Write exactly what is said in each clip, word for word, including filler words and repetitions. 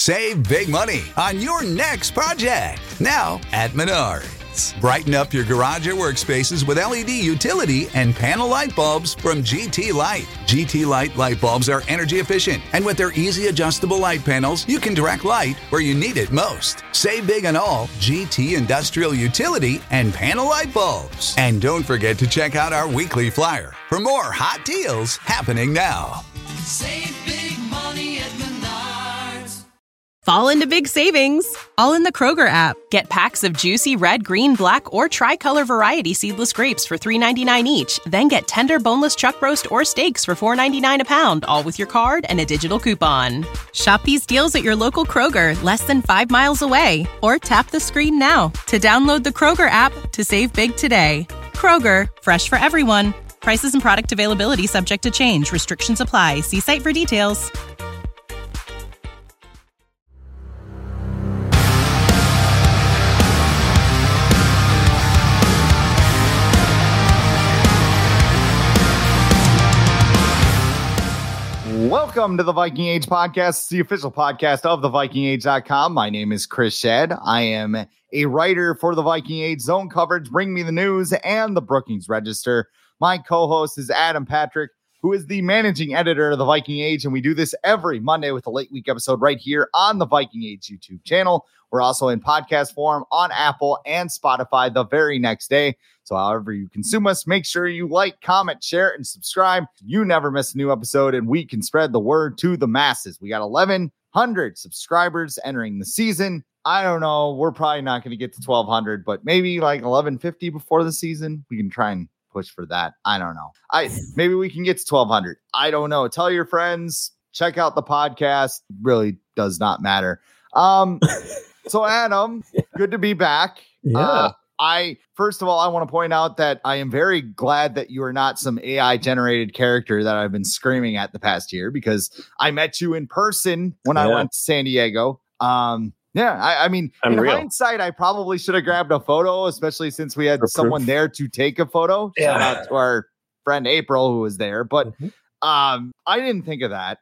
Save big money on your next project. Now at Menards. Brighten up your garage or workspaces with L E D utility and panel light bulbs from G T Light. G T Light light bulbs are energy efficient, and with their easy adjustable light panels, you can direct light where you need it most. Save big on all G T industrial utility and panel light bulbs. And don't forget to check out our weekly flyer for more hot deals happening now. Save big money at Menards. Fall into big savings, all in the Kroger app. Get packs of juicy red, green, black, or tricolor variety seedless grapes for three ninety-nine each. Then get tender boneless chuck roast or steaks for four ninety-nine a pound, all with your card and a digital coupon. Shop these deals at your local Kroger, less than five miles away. Or tap the screen now to download the Kroger app to save big today. Kroger, fresh for everyone. Prices and product availability subject to change. Restrictions apply. See site for details. Welcome to the Viking Age podcast, the official podcast of the Viking Age dot com. My name is Chris Shedd. I am a writer for the Viking Age Zone Coverage, Bring Me the News, and the Brookings Register. My co-host is Adam Patrick, who is the managing editor of the Viking Age, and we do this every Monday with a late week episode right here on the Viking Age YouTube channel. We're also in podcast form on Apple and Spotify the very next day. So however you consume us, make sure you like, comment, share, and subscribe. You never miss a new episode, and we can spread the word to the masses. We got eleven hundred subscribers entering the season. I don't know. We're probably not going to get to twelve hundred, but maybe like eleven fifty before the season. We can try and push for that. I don't know. I maybe we can get to twelve hundred. I don't know. Tell your friends. Check out the podcast. Really does not matter. Um, so Adam, good to be back. Yeah. Uh, I, first of all, I want to point out that I am very glad that you are not some A I generated character that I've been screaming at the past year, because I met you in person when yeah. I went to San Diego. Um, yeah, I, I mean, I'm in real. hindsight, I probably should have grabbed a photo, especially since we had For someone proof. there to take a photo. Yeah. Shout out to our friend April, who was there, but mm-hmm. um, I didn't think of that.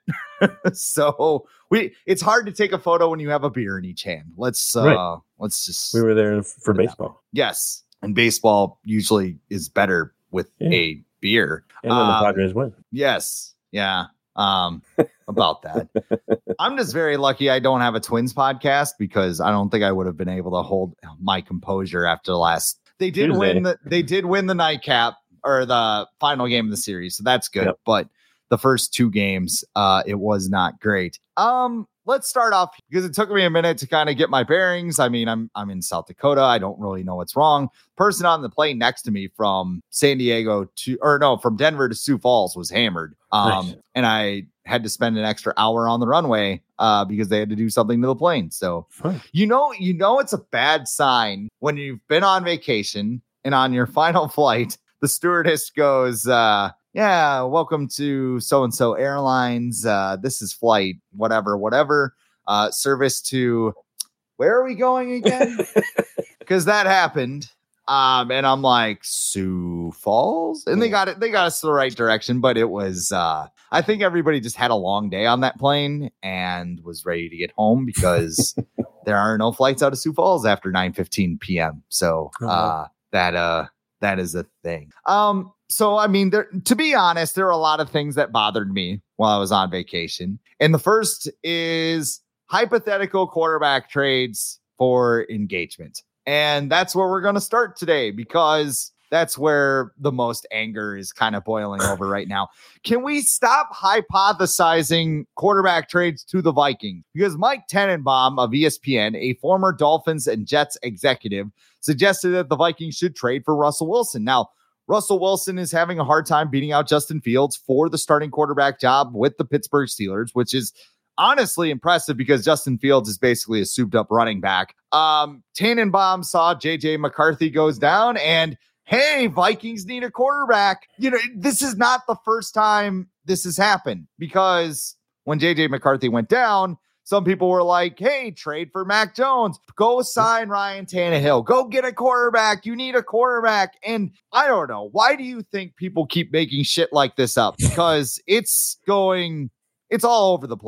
So we, it's hard to take a photo when you have a beer in each hand. Let's, uh, right. let's just, we were there for baseball. Yes. And baseball usually is better with yeah. a beer. And when um, the Padres win. Yes. Yeah. Um, about that. I'm just very lucky I don't have a Twins podcast, because I don't think I would have been able to hold my composure after the last, they did Tuesday. win the, they did win the nightcap or the final game of the series. So that's good. Yep. But the first two games, uh, it was not great. Um, let's start off, because it took me a minute to kind of get my bearings. I mean, I'm I'm in South Dakota. I don't really know what's wrong. Person on the plane next to me from San Diego to, or no, from Denver to Sioux Falls was hammered. Um, nice. And I had to spend an extra hour on the runway uh, because they had to do something to the plane. So, Fine. you know, you know, it's a bad sign when you've been on vacation and on your final flight, the stewardess goes, uh, yeah, welcome to so-and-so airlines. Uh, this is flight, whatever, whatever, uh, service to, where are we going again? Because that happened. Um, and I'm like, Sioux Falls? And they got it. They got us to the right direction, but it was, uh, I think everybody just had a long day on that plane and was ready to get home, because there are no flights out of Sioux Falls after nine fifteen p.m. So, uh, that, uh, that is a thing. Um, So, I mean, there, to be honest, there are a lot of things that bothered me while I was on vacation. And the first is hypothetical quarterback trades for engagement. And that's where we're going to start today, because that's where the most anger is kind of boiling over right now. Can we stop hypothesizing quarterback trades to the Vikings? Because Mike Tannenbaum of E S P N, a former Dolphins and Jets executive, suggested that the Vikings should trade for Russell Wilson. Now, Russell Wilson is having a hard time beating out Justin Fields for the starting quarterback job with the Pittsburgh Steelers, which is honestly impressive, because Justin Fields is basically a souped up running back. Um, Tannenbaum saw J J McCarthy goes down, and hey, Vikings need a quarterback. You know, this is not the first time this has happened, because when J J McCarthy went down, some people were like, hey, trade for Mac Jones. Go sign Ryan Tannehill. Go get a quarterback. You need a quarterback. And I don't know. Why do you think people keep making shit like this up? Because it's going, it's all over the place.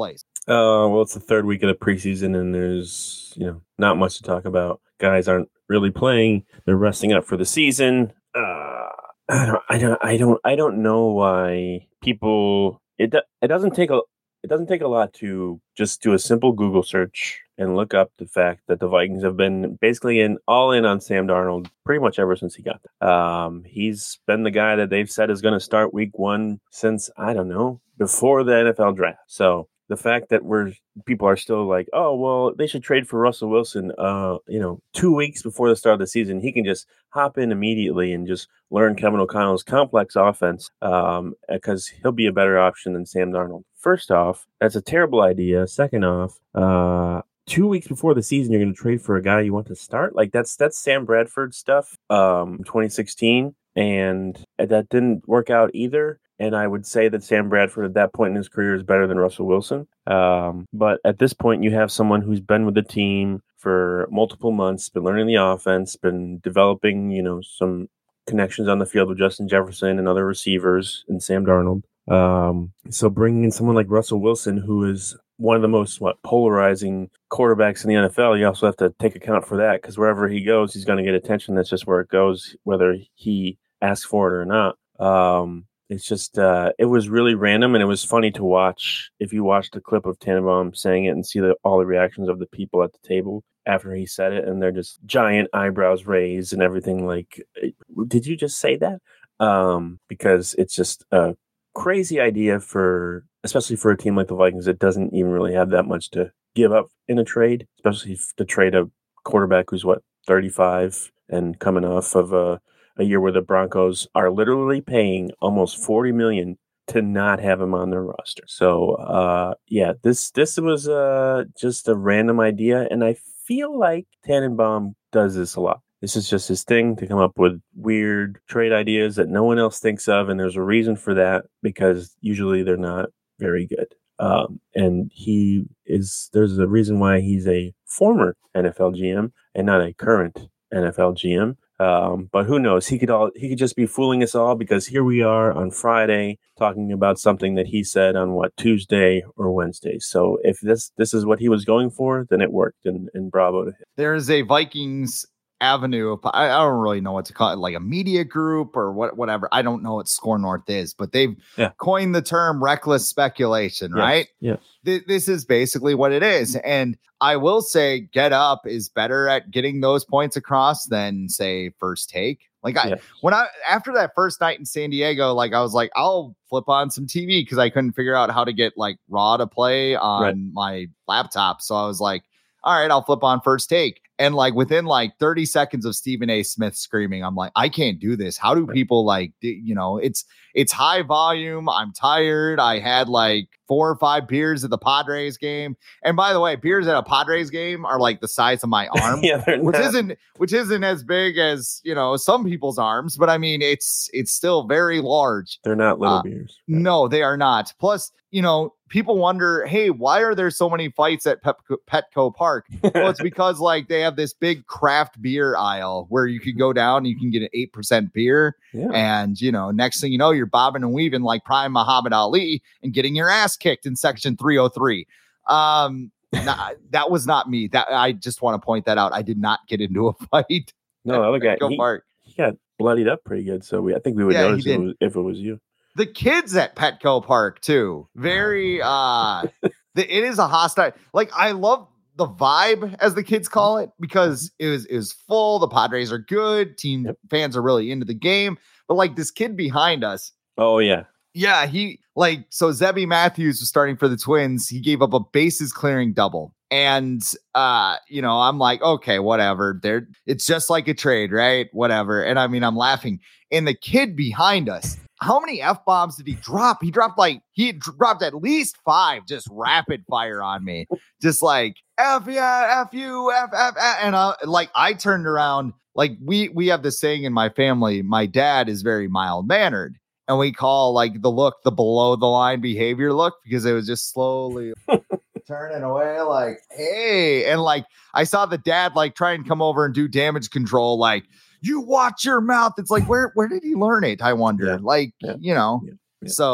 Uh, well, it's the third week of the preseason, and there's you know not much to talk about. Guys aren't really playing; they're resting up for the season. Uh, I don't, I don't, I don't, I don't know why people. It do, it doesn't take a it doesn't take a lot to just do a simple Google search and look up the fact that the Vikings have been basically in all in on Sam Darnold pretty much ever since he got there. Um, he's been the guy that they've said is going to start week one since, I don't know, before the N F L draft. So the fact that we're people are still like, oh, well, they should trade for Russell Wilson, uh, you know, two weeks before the start of the season. He can just hop in immediately and just learn Kevin O'Connell's complex offense um, because he'll be a better option than Sam Darnold. First off, that's a terrible idea. Second off, uh, two weeks before the season, you're going to trade for a guy you want to start? Like, that's that's Sam Bradford stuff, um, twenty sixteen, and that didn't work out either. And I would say that Sam Bradford at that point in his career is better than Russell Wilson. Um, but at this point, you have someone who's been with the team for multiple months, been learning the offense, been developing, you know, some connections on the field with Justin Jefferson and other receivers and Sam Darnold. Um, so bringing in someone like Russell Wilson, who is one of the most what polarizing quarterbacks in the N F L, you also have to take account for that because wherever he goes, he's going to get attention. That's just where it goes, whether he asks for it or not. Um, It's just, uh, it was really random, and it was funny to watch. If you watch the clip of Tannenbaum saying it and see the, all the reactions of the people at the table after he said it, and they're just giant eyebrows raised and everything like, did you just say that? Um, because it's just a crazy idea for, especially for a team like the Vikings that doesn't even really have that much to give up in a trade, especially to trade a quarterback who's, what, thirty-five and coming off of a a year where the Broncos are literally paying almost forty million dollars to not have him on their roster. So, uh, yeah, this this was uh, just a random idea, and I feel like Tannenbaum does this a lot. This is just his thing to come up with weird trade ideas that no one else thinks of, and there's a reason for that because usually they're not very good. Um, and he is there's a reason why he's a former N F L G M and not a current N F L G M. Um, but who knows? He could all he could just be fooling us all because here we are on Friday talking about something that he said on what Tuesday or Wednesday. So if this this is what he was going for, then it worked, and, and bravo to him. There's a Vikings avenue of, I, I don't really know what to call it, like a media group or what, whatever. I don't know what Score North is, but they've yeah. coined the term reckless speculation, yes. right? Yes. Th- this is basically what it is. And I will say Get Up is better at getting those points across than say First Take. Like I, yes. when I, after that first night in San Diego, like I was like, I'll flip on some T V because I couldn't figure out how to get like Raw to play on right. my laptop. So I was like, all right, I'll flip on First Take. And like within like thirty seconds of Stephen A. Smith screaming, I'm like, I can't do this. How do people like, you know, it's, it's high volume. I'm tired. I had like four or five beers at the Padres game. And by the way, beers at a Padres game are like the size of my arm, yeah, which not. isn't, which isn't as big as, you know, some people's arms, but I mean, it's, it's still very large. They're not little uh, beers. Right? No, they are not. Plus, you know, people wonder, hey, why are there so many fights at Petco, Petco Park? Well, it's because like they have this big craft beer aisle where you could go down and you can get an eight percent beer. Yeah. And, you know, next thing you know, you're bobbing and weaving like prime Muhammad Ali and getting your ass kicked in section three oh three. Um, nah, that was not me. That I just want to point that out. I did not get into a fight. No, the other guy, Petco he, Park. he got bloodied up pretty good. So we, I think we would Yeah, notice he if it, did. was, if it was you. The kids at Petco Park too. Very uh the, it is a hostile, like I love the vibe, as the kids call it, because it was it was full. The Padres are good. Team Yep. fans are really into the game. But like this kid behind us, Oh yeah. yeah, he like so Zebby Matthews was starting for the Twins. He gave up a bases clearing double. And uh, you know, I'm like, okay, whatever. There, it's just like a trade, right? Whatever. And I mean, I'm laughing. And the kid behind us, how many F-bombs did he drop? He dropped like, he dropped at least five, just rapid fire on me. Just like, F yeah, F you, F, F, F. And I, like, I turned around, like we, we have this saying in my family, my dad is very mild mannered. And we call like the look, the below the line behavior look, because it was just slowly turning away like, hey. And like, I saw the dad like try and come over and do damage control. Like, you watch your mouth. It's like, where, where did he learn it? I wonder. Yeah. Like, Yeah. you know, Yeah. Yeah. so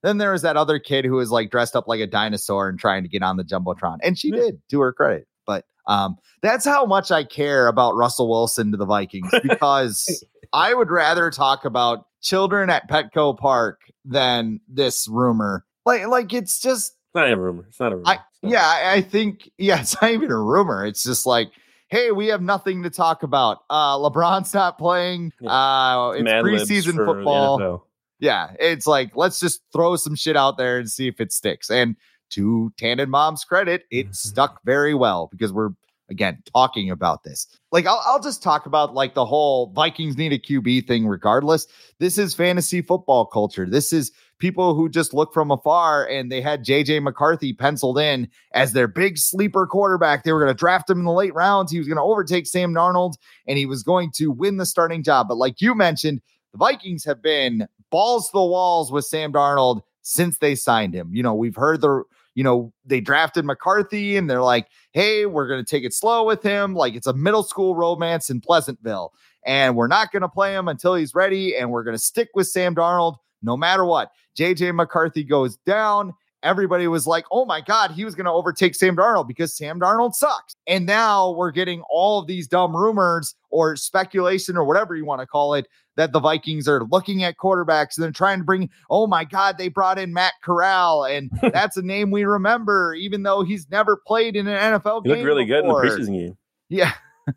then there was that other kid who was like dressed up like a dinosaur and trying to get on the Jumbotron. And she did, to her credit. But um, that's how much I care about Russell Wilson to the Vikings, because I would rather talk about children at Petco Park than this rumor. Like, like it's just It's not a rumor. It's not a rumor. I, yeah, I, I think, yeah, it's not even a rumor. It's just like, hey, we have nothing to talk about. Uh, LeBron's not playing. Yeah. Uh, it's Mad Libs preseason for the football. N F L. Yeah, it's like, let's just throw some shit out there and see if it sticks. And to Tannenbaum's credit, it stuck very well, because we're, again, talking about this. Like, I'll, I'll just talk about like the whole Vikings need a Q B thing regardless. This is fantasy football culture. This is people who just look from afar, and they had J J McCarthy penciled in as their big sleeper quarterback. They were going to draft him in the late rounds. He was going to overtake Sam Darnold, and he was going to win the starting job. But like you mentioned, the Vikings have been balls to the walls with Sam Darnold since they signed him. You know, we've heard the, you know, they drafted McCarthy and they're like, hey, we're going to take it slow with him. Like, it's a middle school romance in Pleasantville, and we're not going to play him until he's ready. And we're going to stick with Sam Darnold no matter what. J J McCarthy goes down. Everybody was like, oh my God, he was going to overtake Sam Darnold because Sam Darnold sucks. And now we're getting all of these dumb rumors or speculation or whatever you want to call it, that the Vikings are looking at quarterbacks and they're trying to bring, oh my God, they brought in Matt Corral. And that's a name we remember, even though he's never played in an N F L He game. looked really before. good in the preseason game. Yeah.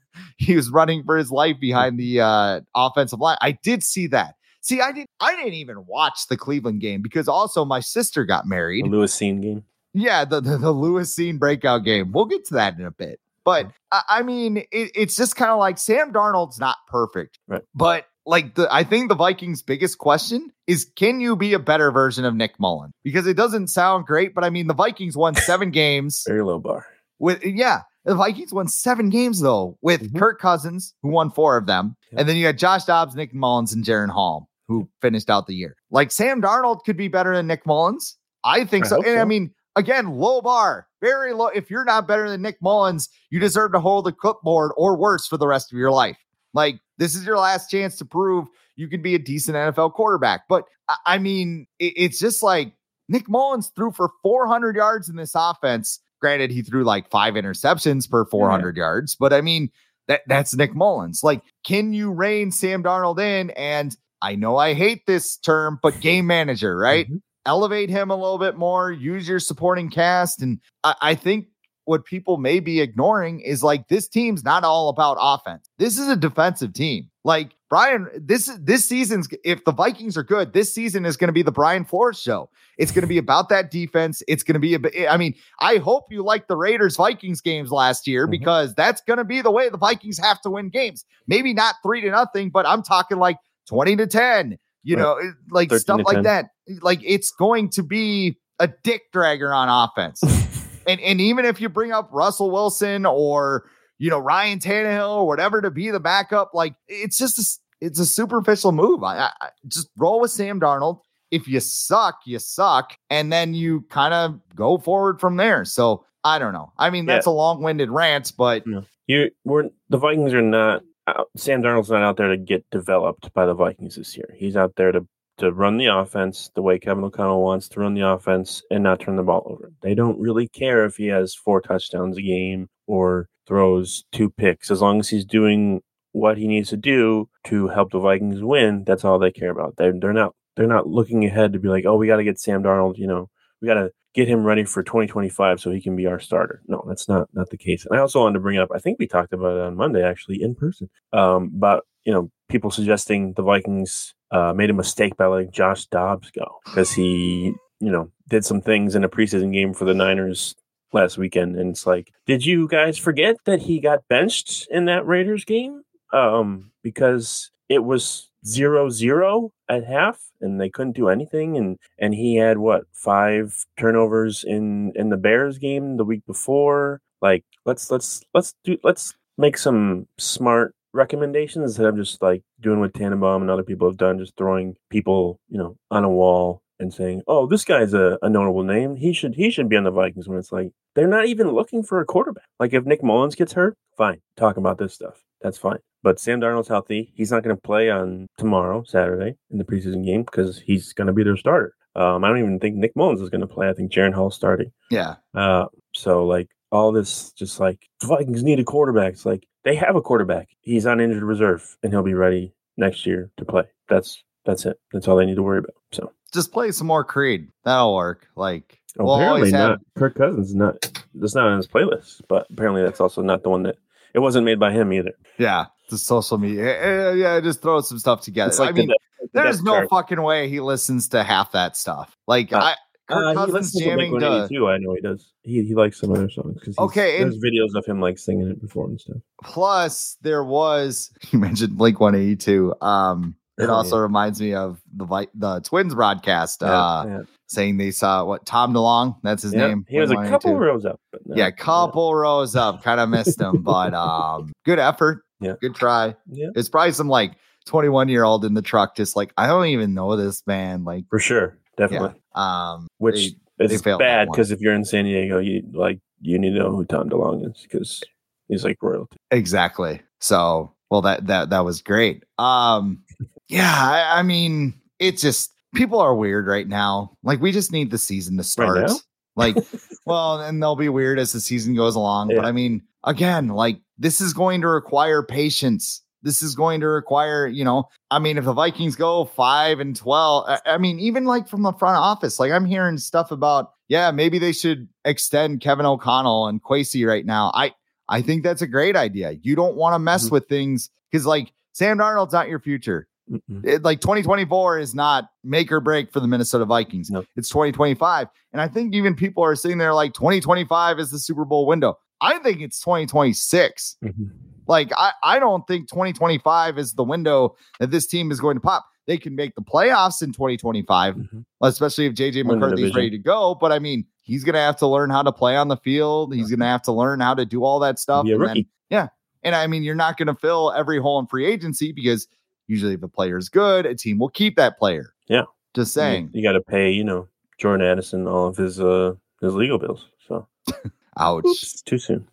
He was running for his life behind the uh, offensive line. I did see that. See, I didn't I didn't even watch the Cleveland game, because also my sister got married. The Lewis Scene game. Yeah, the, the, the Lewis Scene breakout game. We'll get to that in a bit. But I, I mean, it, it's just kind of like Sam Darnold's not perfect. Right. But like the I think the Vikings' biggest question is, can you be a better version of Nick Mullen? Because it doesn't sound great, but I mean, the Vikings won seven games. Very low bar. With yeah, the Vikings won seven games though, with Mm-hmm. Kirk Cousins, who won four of them. Yeah. And then you had Josh Dobbs, Nick Mullins, and Jaron Hall, who finished out the year. Like, Sam Darnold could be better than Nick Mullins. I think I so. hope And so. I mean, again, low bar, very low. If you're not better than Nick Mullins, you deserve to hold a clipboard or worse for the rest of your life. Like, this is your last chance to prove you can be a decent N F L quarterback. But I, I mean, it, it's just like Nick Mullins threw for four hundred yards in this offense. Granted, he threw like five interceptions per four hundred yeah. yards, but I mean, that that's Nick Mullins. Like, can you rein Sam Darnold in? And I know I hate this term, but game manager, right? Mm-hmm. Elevate him a little bit more, use your supporting cast. And I, I think what people may be ignoring is like, this team's not all about offense. This is a defensive team. Like, Brian, this is this season's, if the Vikings are good, this season is going to be the Brian Flores show. It's going to be about that defense. It's going to be a, I mean, I hope you like the Raiders Vikings games last year, mm-hmm. because that's going to be the way the Vikings have to win games. Maybe not three to nothing, but I'm talking like twenty to ten, you right. know, like stuff like ten. That. Like, it's going to be a dick dragger on offense. and and even if you bring up Russell Wilson or, you know, Ryan Tannehill or whatever to be the backup, like, it's just, a, it's a superficial move. I, I just roll with Sam Darnold. If you suck, you suck. And then you kind of go forward from there. So I don't know. I mean, that's yeah. a long-winded rant, but no. you we're the Vikings are not out, Sam Darnold's not out there to get developed by the Vikings this year. He's out there to to run the offense the way Kevin O'Connell wants to run the offense and not turn the ball over. They don't really care if he has four touchdowns a game or throws two picks. As long as he's doing what he needs to do to help the Vikings win, that's all they care about. They're, they're not they're not looking ahead to be like, oh, we got to get Sam Darnold, you know, we got to get him ready for twenty twenty-five so he can be our starter. No, that's not not the case. And I also wanted to bring up, I think we talked about it on Monday, actually, in person, um, about, you know, people suggesting the Vikings uh, made a mistake by letting Josh Dobbs go because he, you know, did some things in a preseason game for the Niners last weekend. And it's like, did you guys forget that he got benched in that Raiders game? Um, because it was zero zero at half and they couldn't do anything. And, and he had what, five turnovers in, in the Bears game the week before. Like, let's, let's, let's do, let's make some smart recommendations instead of just like doing what Tannenbaum and other people have done, just throwing people, you know, on a wall and saying, oh, this guy's a, a notable name. He should, he should be on the Vikings, when it's like, they're not even looking for a quarterback. Like, if Nick Mullins gets hurt, fine, talk about this stuff. That's fine. But Sam Darnold's healthy. He's not going to play on tomorrow, Saturday, in the preseason game because he's going to be their starter. Um, I don't even think Nick Mullins is going to play. I think Jaron Hall's starting. Yeah. Uh, so like all this, just like the Vikings need a quarterback. It's like they have a quarterback. He's on injured reserve, and he'll be ready next year to play. That's that's it. That's all they need to worry about. So just play some more Creed. That'll work. Like oh, we'll apparently have... not. Kirk Cousins is not. That's not on his playlist. But apparently that's also not the one that. It wasn't made by him either. Yeah, the social media. Yeah, just throw some stuff together. It's like I mean, the, the there's no chart. fucking way he listens to half that stuff. Like Uh, I. Kirk Uh, he Cousins listens to jamming Blink to. one eighty-two. I know he does. He he likes some of their songs because Okay, there's and- videos of him like singing it before and stuff. Plus, there was you mentioned Blink one eighty-two. Um, it Oh, also yeah. reminds me of the Vi- the Twins broadcast. Yeah, uh, yeah. saying they saw what Tom DeLonge. That's his Yeah, name. he was a Blink couple one eighty-two. rows up, but no, Yeah, couple rows up. Kind of missed him, but um, good effort. Yeah. Good try. Yeah, It's probably some like twenty-one year old in the truck, just like I don't even know this man. Like, for sure, yeah. definitely. Um, Which they- is they failed that bad one. because if you're in San Diego, you like you need to know who Tom DeLonge is because he's like royalty. exactly. So, well, that that that was great. Um, yeah, I, I mean, it's just people are weird right now. Like, we just need the season to start. now? Like, well, and they'll be weird as the season goes along. But Yeah. I mean, again, like this is going to require patience. This is going to require, you know, I mean, if the Vikings go five and twelve, I, I mean, even like from the front office, like I'm hearing stuff about, yeah, maybe they should extend Kevin O'Connell and Kwesi right now. I, I think that's a great idea. You don't want to mess Mhm. with things because like Sam Darnold's not your future. Mm-mm. It, like twenty twenty-four is not make or break for the Minnesota Vikings. No. It's twenty twenty-five. And I think even people are sitting there like twenty twenty-five is the Super Bowl window. I think it's twenty twenty-six. Mhm. Like, I, I don't think twenty twenty-five is the window that this team is going to pop. They can make the playoffs in twenty twenty-five, Mhm. especially if J J Win the McCarthy's division. ready to go. But I mean, he's going to have to learn how to play on the field. He's going to have to learn how to do all that stuff. Be a And then- rookie. yeah. And I mean, you're not going to fill every hole in free agency because usually if a player is good, a team will keep that player. Yeah. Just saying. You, you got to pay, you know, Jordan Addison all of his uh his legal bills. So Ouch. oops, too soon.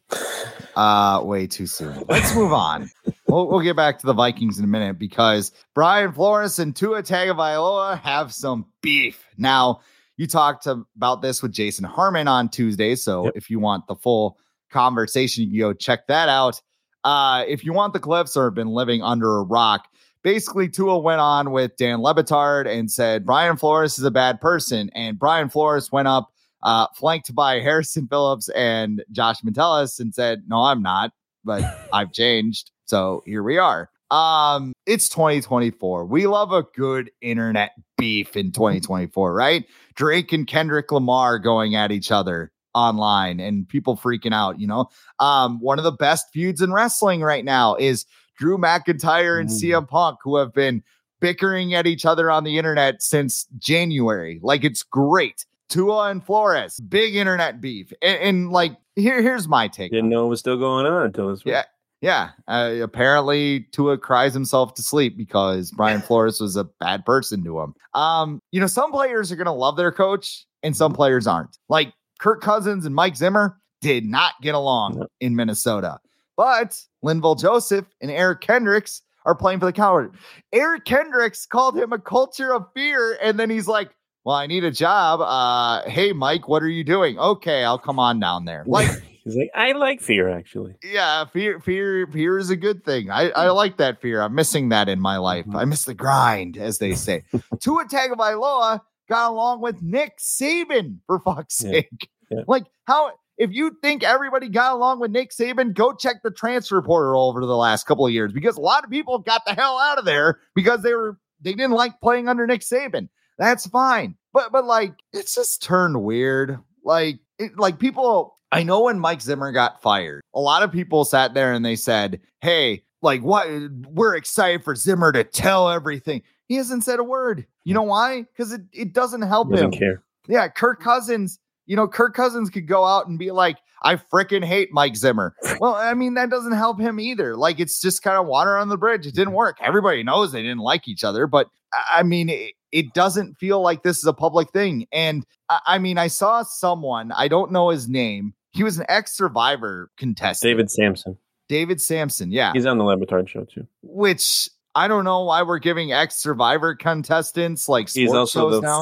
Uh, way too soon. Let's move on. We'll, we'll get back to the Vikings in a minute because Brian Flores and Tua Tagovailoa have some beef. Now, you talked about this with Jason Harmon on Tuesday, so Yep. if you want the full conversation, you can go check that out. Uh, if you want the clips or have been living under a rock, basically Tua went on with Dan Le Batard and said Brian Flores is a bad person, and Brian Flores went up Uh, flanked by Harrison Phillips and Josh Metellus and said, no, I'm not, but I've changed. So here we are. Um, it's twenty twenty-four. We love a good internet beef in twenty twenty-four, right? Drake and Kendrick Lamar going at each other online and people freaking out, you know? Um, one of the best feuds in wrestling right now is Drew McIntyre and Mm. C M Punk, who have been bickering at each other on the internet since January. Like, it's great. Tua and Flores, big internet beef. And, and like, here, here's my take. Didn't know it was still going on until this week. Yeah. Yeah. Uh, apparently Tua cries himself to sleep because Brian Flores was a bad person to him. Um, you know, some players are going to love their coach and some players aren't. Like Kirk Cousins and Mike Zimmer did not get along No. in Minnesota, but Linval Joseph and Eric Kendricks are playing for the Cowboys. Eric Kendricks called him a culture of fear. And then he's like, well, I need a job. Uh, hey, Mike, what are you doing? Okay, I'll come on down there. Like, He's like, I like fear, actually. yeah, fear, fear, fear is a good thing. I, I like that fear. I'm missing that in my life. I miss the grind, as they say. Tua Tagovailoa got along with Nick Saban, for fuck's Yeah. sake. Yeah. Like, how, if you think everybody got along with Nick Saban, go check the transfer portal over the last couple of years because a lot of people got the hell out of there because they were they didn't like playing under Nick Saban. That's fine. But but like it's just turned weird. Like it, like people, I know when Mike Zimmer got fired, a lot of people sat there and they said, hey, like what we're excited for Zimmer to tell everything. He hasn't said a word. You know why? Because it, it doesn't help Doesn't him. care. Yeah, Kirk Cousins, you know, Kirk Cousins could go out and be like, I freaking hate Mike Zimmer. Well, I mean, that doesn't help him either. Like, it's just kind of water on the bridge. It didn't work. Everybody knows they didn't like each other, but I I mean, it, it doesn't feel like this is a public thing. And I, I mean, I saw someone, I don't know his name. He was an ex-Survivor contestant. David Sampson. David Sampson, yeah. He's on the Le Batard show, too. Which I don't know why we're giving ex-Survivor contestants like He's sports also shows the now.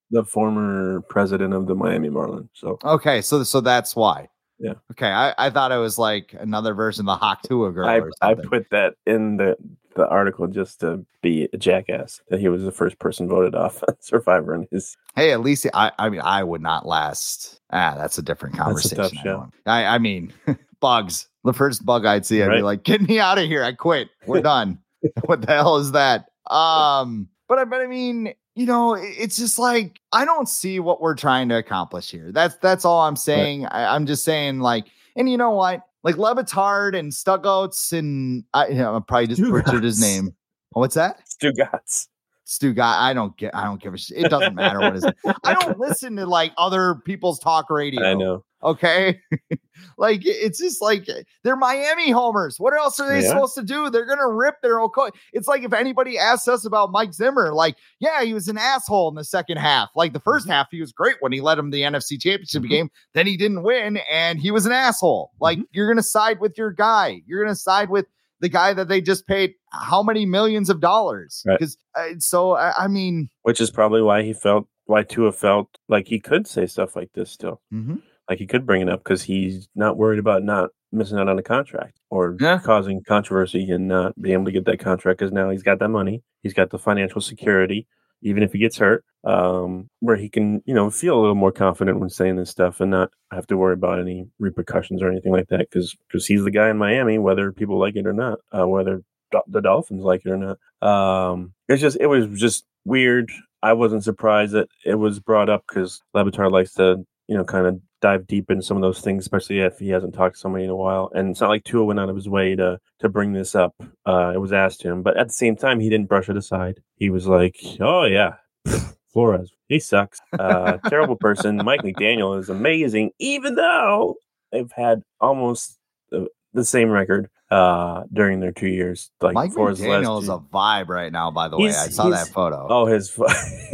the former president of the Miami Marlins. So okay, so so that's why. Yeah. Okay, I, I thought it was like another version of the Hawk Tua girl I, or I something. put that in the, the article just to be a jackass that he was the first person voted off on Survivor. And his Hey, at least I I mean I would not last. Ah, that's a different That's a conversation. tough I show. don't- I, I mean, bugs. The first bug I'd see, I'd be Right. like, "Get me out of here! I quit. We're done." What the hell is that? Um, but I but I mean, you know, it- it's just like I don't see what we're trying to accomplish here. That's that's all I'm saying. I, I'm just saying, like, and you know what? Like Levitard and Stuckouts and I, you know, I probably just butchered his Stugatz. name. What's that? Stu Gotts. Stu guy, I don't get. I don't give a shit. It doesn't matter what is. I don't listen to like other people's talk radio. I know. Okay, like it's just like they're Miami homers. What else are they Yeah. supposed to do? They're gonna rip their own coach. It's like if anybody asks us about Mike Zimmer, like, yeah, he was an asshole in the second half. Like the first half, he was great when he led him to the N F C Championship Mhm. game. Then he didn't win, and he was an asshole. Like Mhm. you're gonna side with your guy. You're gonna side with the guy that they just paid how many millions of dollars? Right. Because uh, so I, I mean, Which is probably why he felt, why Tua felt like he could say stuff like this still. Like he could bring it up because he's not worried about not missing out on a contract or Yeah. causing controversy and not being able to get that contract because now he's got that money. He's got the financial security, even if he gets hurt, um, where he can, you know, feel a little more confident when saying this stuff and not have to worry about any repercussions or anything like that because because he's the guy in Miami, whether people like it or not, uh, whether do- the Dolphins like it or not. Um, it's just, it was just weird. I wasn't surprised that it was brought up because Levitard likes to, you know, kind of dive deep into some of those things, especially if he hasn't talked to somebody in a while. And it's not like Tua went out of his way to to bring this up. Uh, it was asked to him, but at the same time, he didn't brush it aside. He was like, "Oh yeah, Flores, he sucks. Uh, terrible person. Mike McDaniel is amazing, even though they've had almost the, the same record uh, during their two years. Like Mike Flores last McDaniel is year. a vibe right now. By the way, He's- I saw he's- that photo. Oh, his fu-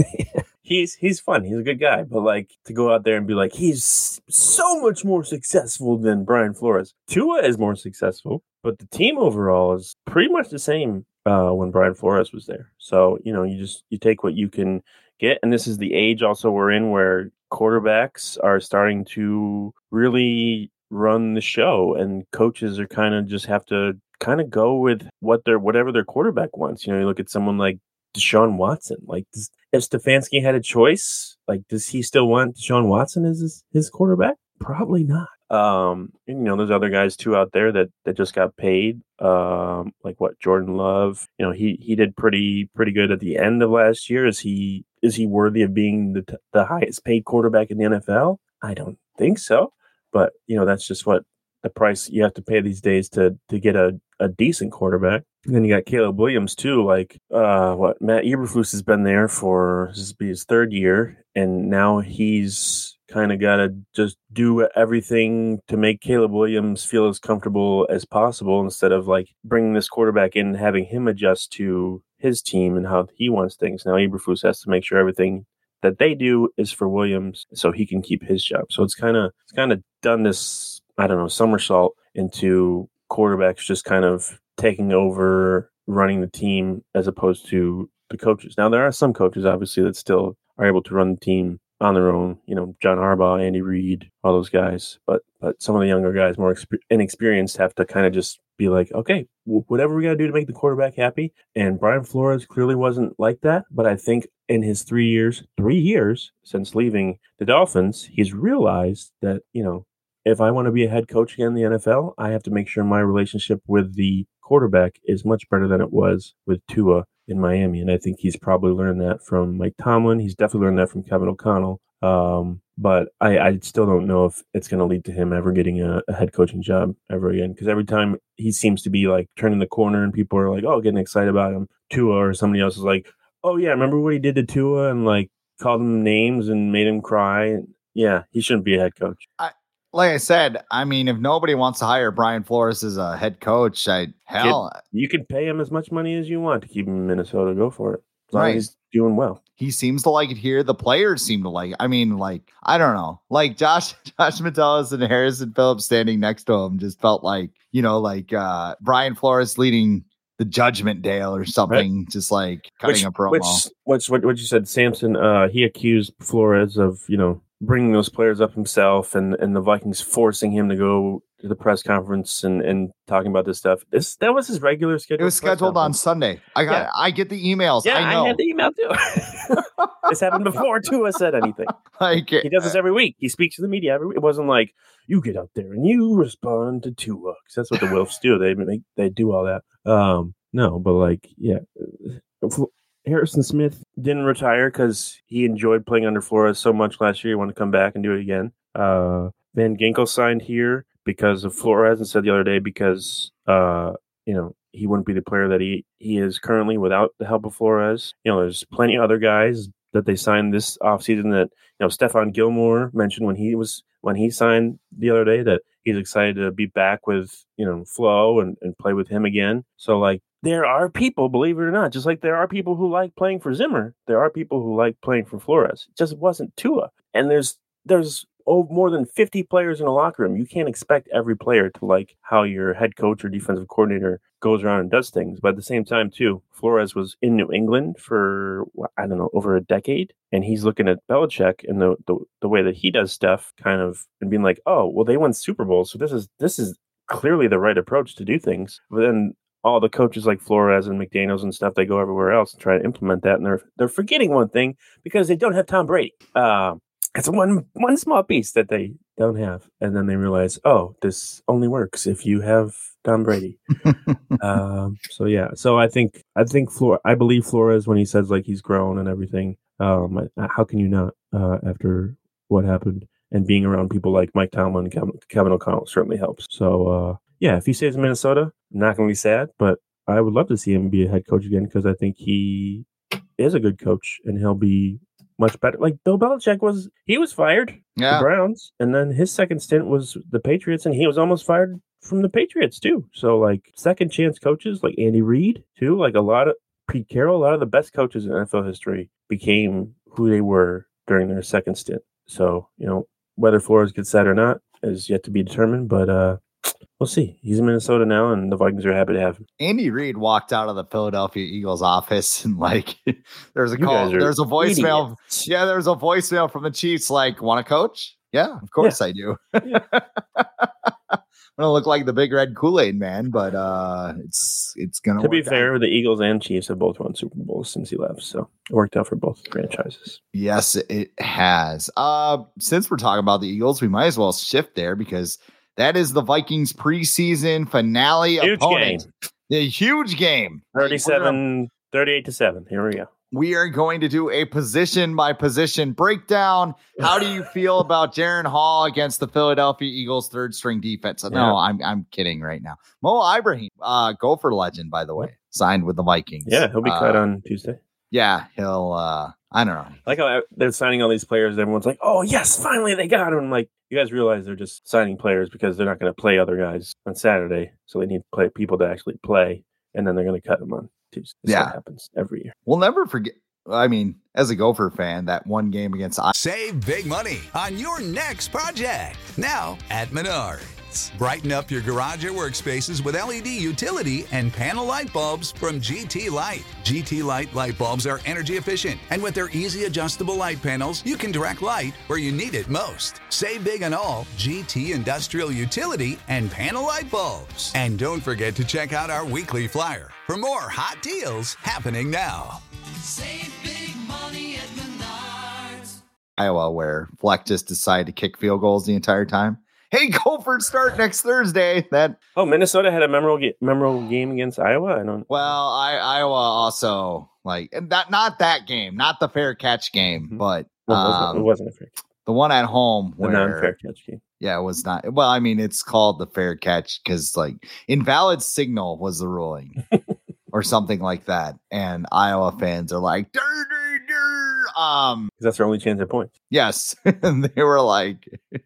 he's he's fun. He's a good guy, but like to go out there and be like he's so much more successful than Brian Flores. Tua is more successful, but the team overall is pretty much the same uh, when Brian Flores was there. So you know, you just you take what you can get, and this is the age also we're in where quarterbacks are starting to really run the show, and coaches are kind of just have to kind of go with what their whatever their quarterback wants. You know, you look at someone like Deshaun Watson. Like, does, if Stefanski had a choice, like, does he still want Deshaun Watson as his, his quarterback? Probably not. Um, and, you know, there's other guys too out there that, that just got paid. Um, like what Jordan Love. You know, he he did pretty pretty good at the end of last year. Is he is he worthy of being the t- the highest paid quarterback in the N F L? I don't think so. But you know, that's just what the price you have to pay these days to to get a, a decent quarterback. And then you got Caleb Williams too. Like uh, what Matt Eberflus has been there for this will be his third year, and now he's kind of got to just do everything to make Caleb Williams feel as comfortable as possible instead of like bringing this quarterback in and having him adjust to his team and how he wants things. Now Eberflus has to make sure everything that they do is for Williams so he can keep his job. So it's kind of it's kind of done this, I don't know, somersault into quarterbacks just kind of taking over running the team as opposed to the coaches. Now there are some coaches obviously that still are able to run the team on their own, you know, John Harbaugh, Andy Reid, all those guys. But but some of the younger guys, more exper- inexperienced, have to kind of just be like, okay, w- whatever we got to do to make the quarterback happy. And Brian Flores clearly wasn't like that. But I think in his three years, three years since leaving the Dolphins, he's realized that, you know, if I want to be a head coach again in the N F L, I have to make sure my relationship with the quarterback is much better than it was with Tua in Miami. And I think he's probably learned that from Mike Tomlin. He's definitely learned that from Kevin O'Connell. Um, but I, I still don't know if it's going to lead to him ever getting a, a head coaching job ever again. Because every time he seems to be like turning the corner and people are like, oh, getting excited about him. Tua or somebody else is like, oh, yeah, remember what he did to Tua and like called him names and made him cry? And yeah, he shouldn't be a head coach. I, like I said, I mean, if nobody wants to hire Brian Flores as a head coach, I hell, You can pay him as much money as you want to keep him in Minnesota. Go for it. As long Right. as he's doing well. he seems to like it here. The players seem to like it. I mean, like, I don't know. Like Josh, Josh Metellus and Harrison Phillips standing next to him just felt like, you know, like uh, Brian Flores leading the Judgment Day or something, right. Just like cutting which, a promo. Which, which, what, what you said, Samson, uh, he accused Flores of, you know, bringing those players up himself, and, and the Vikings forcing him to go to the press conference and, and talking about this stuff. This that was his regular schedule. It was scheduled on Sunday. I got yeah. I get the emails. Yeah, I know. I had the email too. This happened before Tua said anything. Like, he does this every week. He speaks to the media every week. It wasn't like you get up there and you respond to Tua, because that's what the Wilfs do. They make they do all that. Um, no, but like yeah. Harrison Smith didn't retire because he enjoyed playing under Flores so much last year. He wanted to come back and do it again. Uh, Van Ginkel signed here because of Flores, and said the other day because uh, you know he wouldn't be the player that he, he is currently without the help of Flores. You know, there's plenty of other guys that they signed this offseason that, you know, Stephon Gilmore mentioned when he was when he signed the other day that he's excited to be back with, you know, Flo and, and play with him again. So like, there are people, believe it or not, just like there are people who like playing for Zimmer, there are people who like playing for Flores. It just wasn't Tua. And there's there's oh, more than fifty players in a locker room. You can't expect every player to like how your head coach or defensive coordinator goes around and does things. But at the same time, too, Flores was in New England for, I don't know, over a decade. And he's looking at Belichick and the, the, the way that he does stuff kind of and being like, oh, well, they won Super Bowls. So this is this is clearly the right approach to do things. But then all the coaches like Flores and McDaniels and stuff, they go everywhere else and try to implement that. And they're they're forgetting one thing because they don't have Tom Brady. Uh, it's one one small piece that they don't have. And then they realize, oh, this only works if you have Tom Brady. um, so, yeah. So I think I think Flor- I believe Flores when he says like he's grown and everything. Um, how can you not uh, after what happened? And being around people like Mike Tomlin and Kevin, Kevin O'Connell certainly helps. So, uh, yeah, if he stays in Minnesota, I'm not going to be sad, but I would love to see him be a head coach again because I think he is a good coach and he'll be much better. Like Bill Belichick was, he was fired yeah. the Browns, and then his second stint was the Patriots, and he was almost fired from the Patriots too. So, like, second chance coaches like Andy Reid too, like a lot of Pete Carroll, a lot of the best coaches in N F L history became who they were during their second stint. So, you know, whether Flores gets that or not is yet to be determined, but uh, we'll see. He's in Minnesota now, and the Vikings are happy to have him. Andy Reid walked out of the Philadelphia Eagles office, and like, there's a call, there's a voicemail. Idiots. Yeah, there's a voicemail from the Chiefs. Like, want to coach? Yeah, of course yeah. I do. Yeah. I don't look like the big red Kool-Aid man, but uh, it's it's gonna. To be work fair, out. The Eagles and Chiefs have both won Super Bowls since he left, so it worked out for both franchises. Yes, it has. Uh, since we're talking about the Eagles, we might as well shift there because that is the Vikings preseason finale huge opponent. Game. The huge game. thirty-seven, thirty-eight to seven. Here we go. We are going to do a position by position breakdown. How do you feel about Jaren Hall against the Philadelphia Eagles third string defense? No, yeah. I'm I'm kidding right now. Mo Ibrahim, uh, Gopher legend, by the way, signed with the Vikings. Yeah, he'll be cut uh, on Tuesday. Yeah, he'll. Uh, I don't know. Like how they're signing all these players. And everyone's like, "Oh yes, finally they got him." I'm like, you guys realize they're just signing players because they're not going to play other guys on Saturday, so they need to play people to actually play, and then they're going to cut them on Tuesday. This yeah, happens every year. We'll never forget. I mean, as a Gopher fan, that one game against I- Save big money on your next project now at Menards. Brighten up your garage or workspaces with L E D utility and panel light bulbs from G T Light. G T Light light bulbs are energy efficient, and with their easy adjustable light panels, you can direct light where you need it most. Save big on all G T industrial utility and panel light bulbs. And don't forget to check out our weekly flyer for more hot deals happening now. Save big money at Menards. Iowa, where Fleck just decided to kick field goals the entire time. Hey, Gophers start next Thursday. That oh, Minnesota had a memorable ga- memorable game against Iowa. I don't. Well, I, Iowa also like and that not that game, not the fair catch game, mm-hmm. but well, um, it, wasn't, it wasn't a fair catch. The one at home, the where, non-fair catch game. Yeah, it was not. Well, I mean, it's called the fair catch because like invalid signal was the ruling. Or something like that, and Iowa fans are like, dur, dur, dur. um, because that's their only chance at points. Yes, and they were like,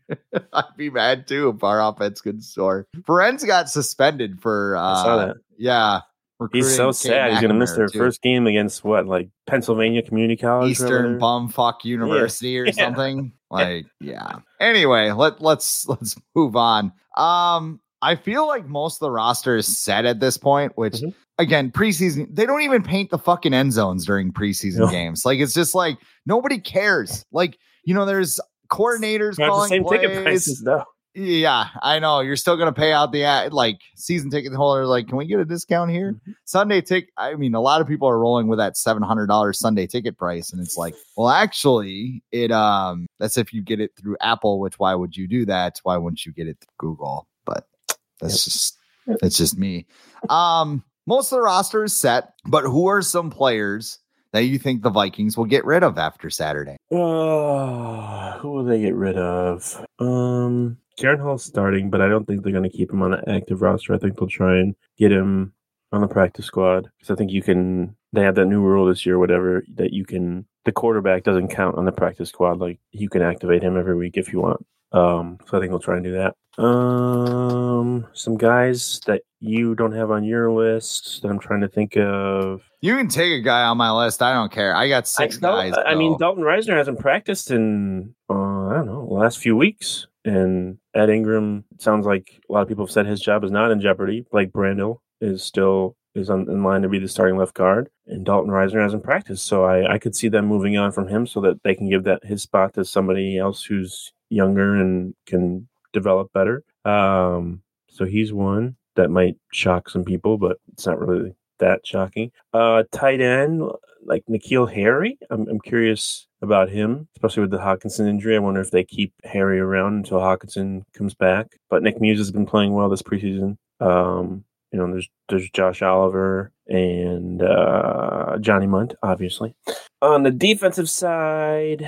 I'd be mad too if our offense could score. Ferenz got suspended for, uh, I saw that. Yeah, he's so sad. He's going to miss their too. first game against what, like Pennsylvania Community College, Eastern Bumfuck University, yeah. or something. Yeah. Like, yeah. Anyway, let let's let's move on. Um. I feel like most of the roster is set at this point, which Mhm. again, preseason, they don't even paint the fucking end zones during preseason No. games. Like, it's just like nobody cares. Like, you know, there's coordinators Not the calling same plays. ticket prices though. Yeah, I know. You're still going to pay out the ad- like season ticket holder. Like, can we get a discount here? Mm-hmm. Sunday ticket. I mean, a lot of people are rolling with that seven hundred dollars Sunday ticket price, and it's like, well, actually, it um, that's if you get it through Apple. Which why would you do that? Why wouldn't you get it through Google? But that's Yep. just that's just me. Um, most of the roster is set, but who are some players that you think the Vikings will get rid of after Saturday? Uh, who will they get rid of? Um, Karen Hall's starting, but I don't think they're going to keep him on an active roster. I think they'll try and get him on the practice squad because I think you can. They have that new rule this year, whatever, that you can. The quarterback doesn't count on the practice squad. Like you can activate him every week if you want. Um, so I think they'll try and do that. Um, some guys that you don't have on your list that I'm trying to think of. You can take a guy on my list. I don't care. I got six I, Dal- guys. I mean, though. Dalton Reisner hasn't practiced in, uh, I don't know, the last few weeks. And Ed Ingram, it sounds like a lot of people have said his job is not in jeopardy. Blake Brandel is still is on, in line to be the starting left guard. And Dalton Reisner hasn't practiced. So I, I could see them moving on from him so that they can give that his spot to somebody else who's younger and can develop better. Um, so he's one that might shock some people, but it's not really that shocking. Uh, tight end, like N'Keal Harry. I'm, I'm curious about him, especially with the Hawkinson injury. I wonder if they keep Harry around until Hawkinson comes back. But Nick Muse has been playing well this preseason. Um, you know, there's there's Josh Oliver and uh, Johnny Munt, obviously. On the defensive side,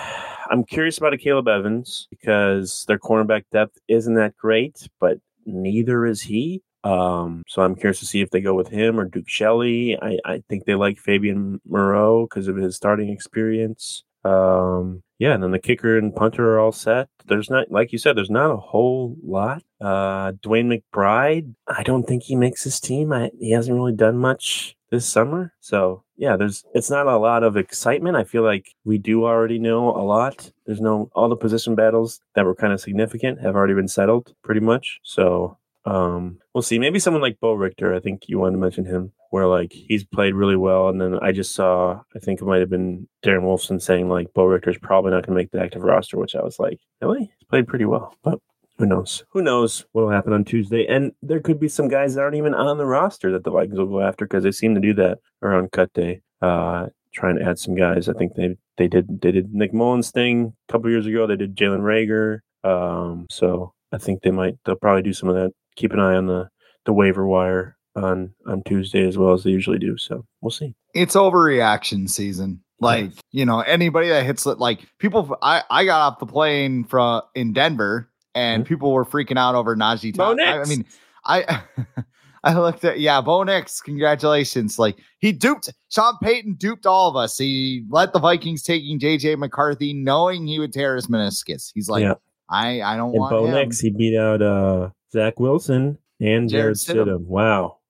I'm curious about a Caleb Evans because their cornerback depth isn't that great, but neither is he. Um, so I'm curious to see if they go with him or Duke Shelley. I, I think they like Fabian Moreau because of his starting experience. Um, yeah, and then the kicker and punter are all set. There's not, like you said, there's not a whole lot. Uh, Dwayne McBride, I don't think he makes his team. I, he hasn't really done much this summer. So yeah, there's, it's not a lot of excitement. I feel like we do already know a lot. There's no, all the position battles that were kind of significant have already been settled pretty much. So, um, we'll see. Maybe someone like Bo Richter. I think you wanted to mention him, where like he's played really well. And then I just saw, I think it might have been Darren Wolfson saying like Bo Richter's probably not going to make the active roster, which I was like, really? He's played pretty well, but who knows? Who knows what will happen on Tuesday? And there could be some guys that aren't even on the roster that the Vikings will go after because they seem to do that around cut day, uh, trying to add some guys. I think they they did they did Nick Mullins thing a couple years ago. They did Jalen Reagor. Um, so I think they might they'll probably do some of that. Keep an eye on the, the waiver wire on, on Tuesday as well as they usually do. So we'll see. It's overreaction season. Like, you know, anybody that hits it, like people, I, I got off the plane from in Denver and Mm-hmm. people were freaking out over Najee. Bo Tom- I, I Nix. mean, I, I looked at, yeah, Bo Nix, congratulations. Like he duped, Sean Payton duped all of us. He let the Vikings taking J J McCarthy knowing he would tear his meniscus. He's like, Yeah. I, I don't And want Bo him. Nix, he beat out uh, Zach Wilson and Jared Jared Stidham. Stidham. Wow.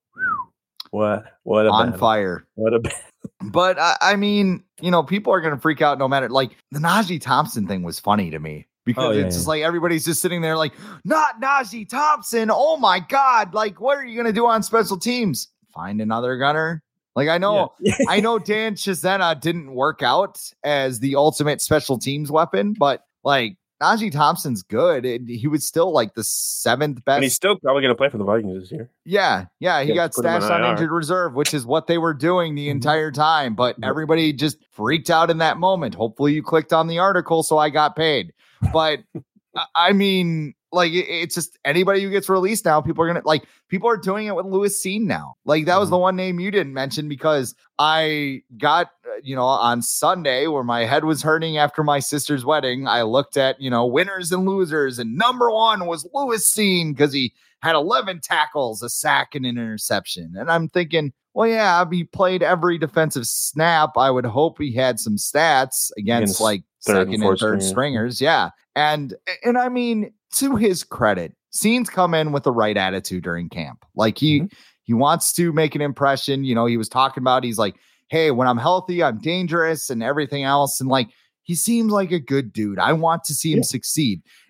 What what a on battle. fire. What a battle. But I, I mean, you know, people are going to freak out no matter. Like the Najee Thompson thing was funny to me because Oh, yeah, it's just yeah. like everybody's just sitting there like, not Najee Thompson. Oh my God. Like, what are you going to do on special teams? Find another gunner. Like, I know, Yeah. I know Dan Chisena didn't work out as the ultimate special teams weapon, but like Najee Thompson's good. It, he was still like the seventh best. And he's still probably going to play for the Vikings this year. Yeah, yeah, he Yeah, got put him on stashed on I R. injured reserve, which is what they were doing the Mhm. entire time. But Yep. everybody just freaked out in that moment. Hopefully, you clicked on the article, so I got paid. But I- I mean, like it- it's just anybody who gets released now, people are gonna like. People are doing it with Lewis Cine now. Like that was Mhm. the one name you didn't mention because I got uh, you know on Sunday where my head was hurting after my sister's wedding. I looked at you know winners and losers, and number one was Lewis Cine because he had eleven tackles, a sack, and an interception. And I'm thinking, well, yeah, he played every defensive snap. I would hope he had some stats against Against like third and second and, fourth third stringers. stringers. Yeah. And and I mean, to his credit, Scene's come in with the right attitude during camp. Like he Mhm. he wants to make an impression. You know, he was talking about he's like, hey, when I'm healthy, I'm dangerous and everything else. And like he seems like a good dude. I want to see him Yeah. succeed.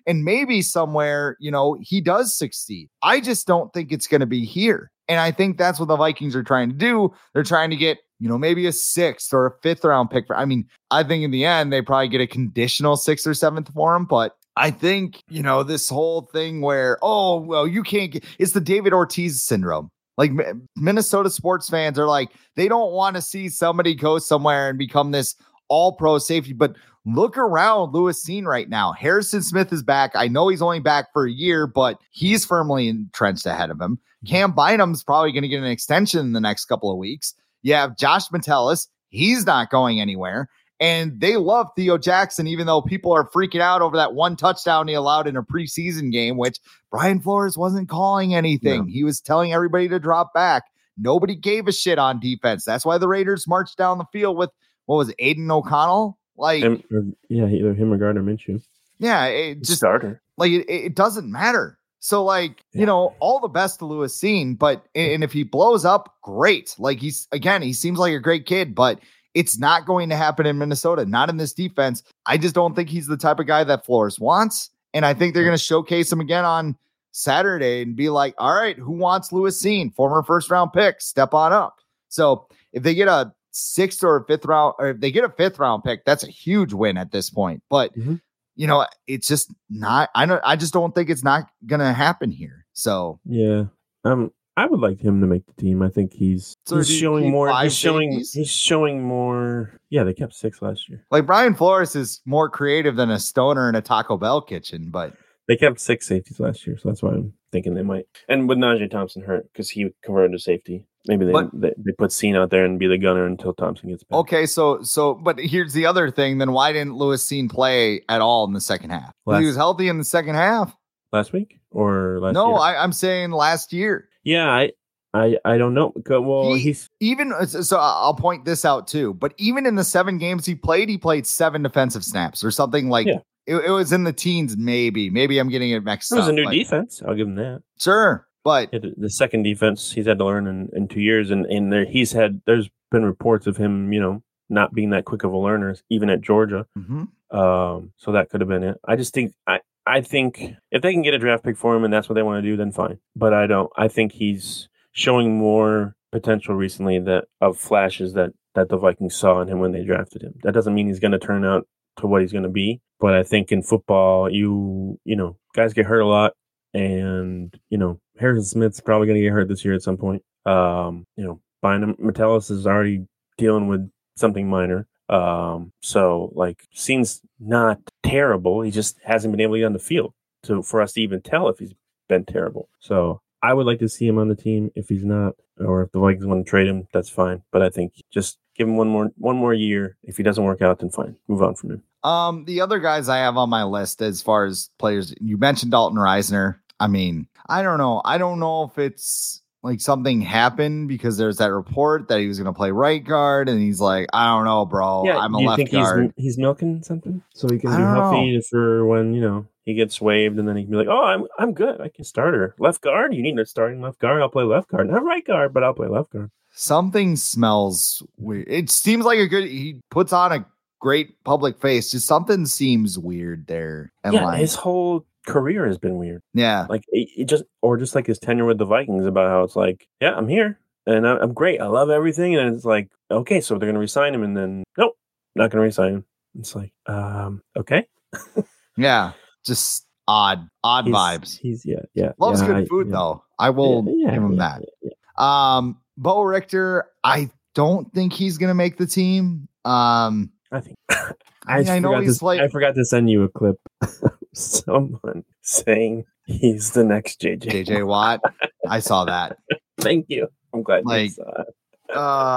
And maybe somewhere, you know, he does succeed. I just don't think it's going to be here. And I think that's what the Vikings are trying to do. They're trying to get, you know, maybe a sixth or a fifth round pick. For, I mean, I think in the end, they probably get a conditional sixth or seventh for him. But I think, you know, this whole thing where, oh, well, you can't get, it's the David Ortiz syndrome. Like Minnesota sports fans are like, they don't want to see somebody go somewhere and become this all pro safety. But look around Lewis Cine right now. Harrison Smith is back. I know he's only back for a year, but he's firmly entrenched ahead of him. Cam Bynum's probably going to get an extension in the next couple of weeks. You have Josh Metellus. He's not going anywhere. And they love Theo Jackson, even though people are freaking out over that one touchdown he allowed in a preseason game, which Brian Flores wasn't calling anything. No. He was telling everybody to drop back. Nobody gave a shit on defense. That's why the Raiders marched down the field with, what was it, Aiden O'Connell? Like, him, or, yeah, either him or Gardner Minshew. Yeah, it just starter. Like it, it doesn't matter. So, like, yeah. you know, all the best to Lewis Cine, but and if he blows up, great. Like he's again, he seems like a great kid, but it's not going to happen in Minnesota, not in this defense. I just don't think he's the type of guy that Flores wants, and I think they're going to showcase him again on Saturday and be like, all right, who wants Lewis Cine, former first round pick, step on up. So if they get a sixth or a fifth round, or if they get a fifth round pick, that's a huge win at this point. But mm-hmm. you know, it's just not, I don't, I just don't think it's not going to happen here. So, yeah, um, I would like him to make the team. I think he's, so he's showing more, he's showing, babies? he's showing more. Yeah. They kept six last year. Like Brian Flores is more creative than a stoner in a Taco Bell kitchen, but they kept six safeties last year. So that's why I'm thinking they might. And with Najee Thompson hurt, because he converted to safety. Maybe they, but, they they put Cine out there and be the gunner until Thompson gets back. Okay, so so but here's the other thing. Then why didn't Lewis Cine play at all in the second half? Last, he was healthy in the second half. Last week or last no, year? I, I'm saying last year. Yeah, I I I don't know. Well, he, he's even so. I'll point this out too. But even in the seven games he played, he played seven defensive snaps or something like. Yeah. It, it was in the teens, maybe. Maybe I'm getting it mixed up. It was up, a new but, defense. I'll give him that. Sure. But yeah, the second defense he's had to learn in, in two years, and, and there he's had there's been reports of him, you know, not being that quick of a learner, even at Georgia. Mm-hmm. Um, so that could have been it. I just think I, I think if they can get a draft pick for him and that's what they want to do, then fine. But I don't. I think he's showing more potential recently that of flashes that that the Vikings saw in him when they drafted him. That doesn't mean he's going to turn out to what he's going to be, but I think in football, you you know, guys get hurt a lot. And, you know, Harrison Smith's probably going to get hurt this year at some point. Um, you know, Bynum, Metellus is already dealing with something minor. Um, so, like, Cine's not terrible. He just hasn't been able to get on the field to for us to even tell if he's been terrible. So, I would like to see him on the team. If he's not, or if the Vikings want to trade him, that's fine. But I think just give him one more one more year. If he doesn't work out, then fine. Move on from him. Um, the other guys I have on my list as far as players, you mentioned Dalton Reisner. I mean, I don't know. I don't know if it's like something happened because there's that report that he was going to play right guard, and he's like, I don't know, bro. Yeah, I'm a you left think guard. He's, he's milking something so he can be healthy know. for when, you know, he gets waived, and then he can be like, oh, I'm I'm good. I can start her. Left guard? You need a starting left guard? I'll play left guard. Not right guard, but I'll play left guard. Something smells weird. It seems like a good, he puts on a great public face. Just something seems weird there. And yeah, like, his whole career has been weird. Yeah. Like it, it just, or just like his tenure with the Vikings about how it's like, yeah, I'm here and I, I'm great. I love everything. And it's like, okay, so they're going to resign him. And then, nope, not going to resign him. It's like, um, okay. yeah. Just odd, odd he's, vibes. He's, yeah, yeah. Loves yeah, good I, food yeah. though. I will yeah, yeah, give him yeah, that. Yeah, yeah. Um, Bo Richter, I don't think he's going to make the team. Um, I think I, mean, I, I know he's to, like, I forgot to send you a clip of someone saying he's the next J J J J Watt. I saw that. Thank you. I'm glad like, you saw it.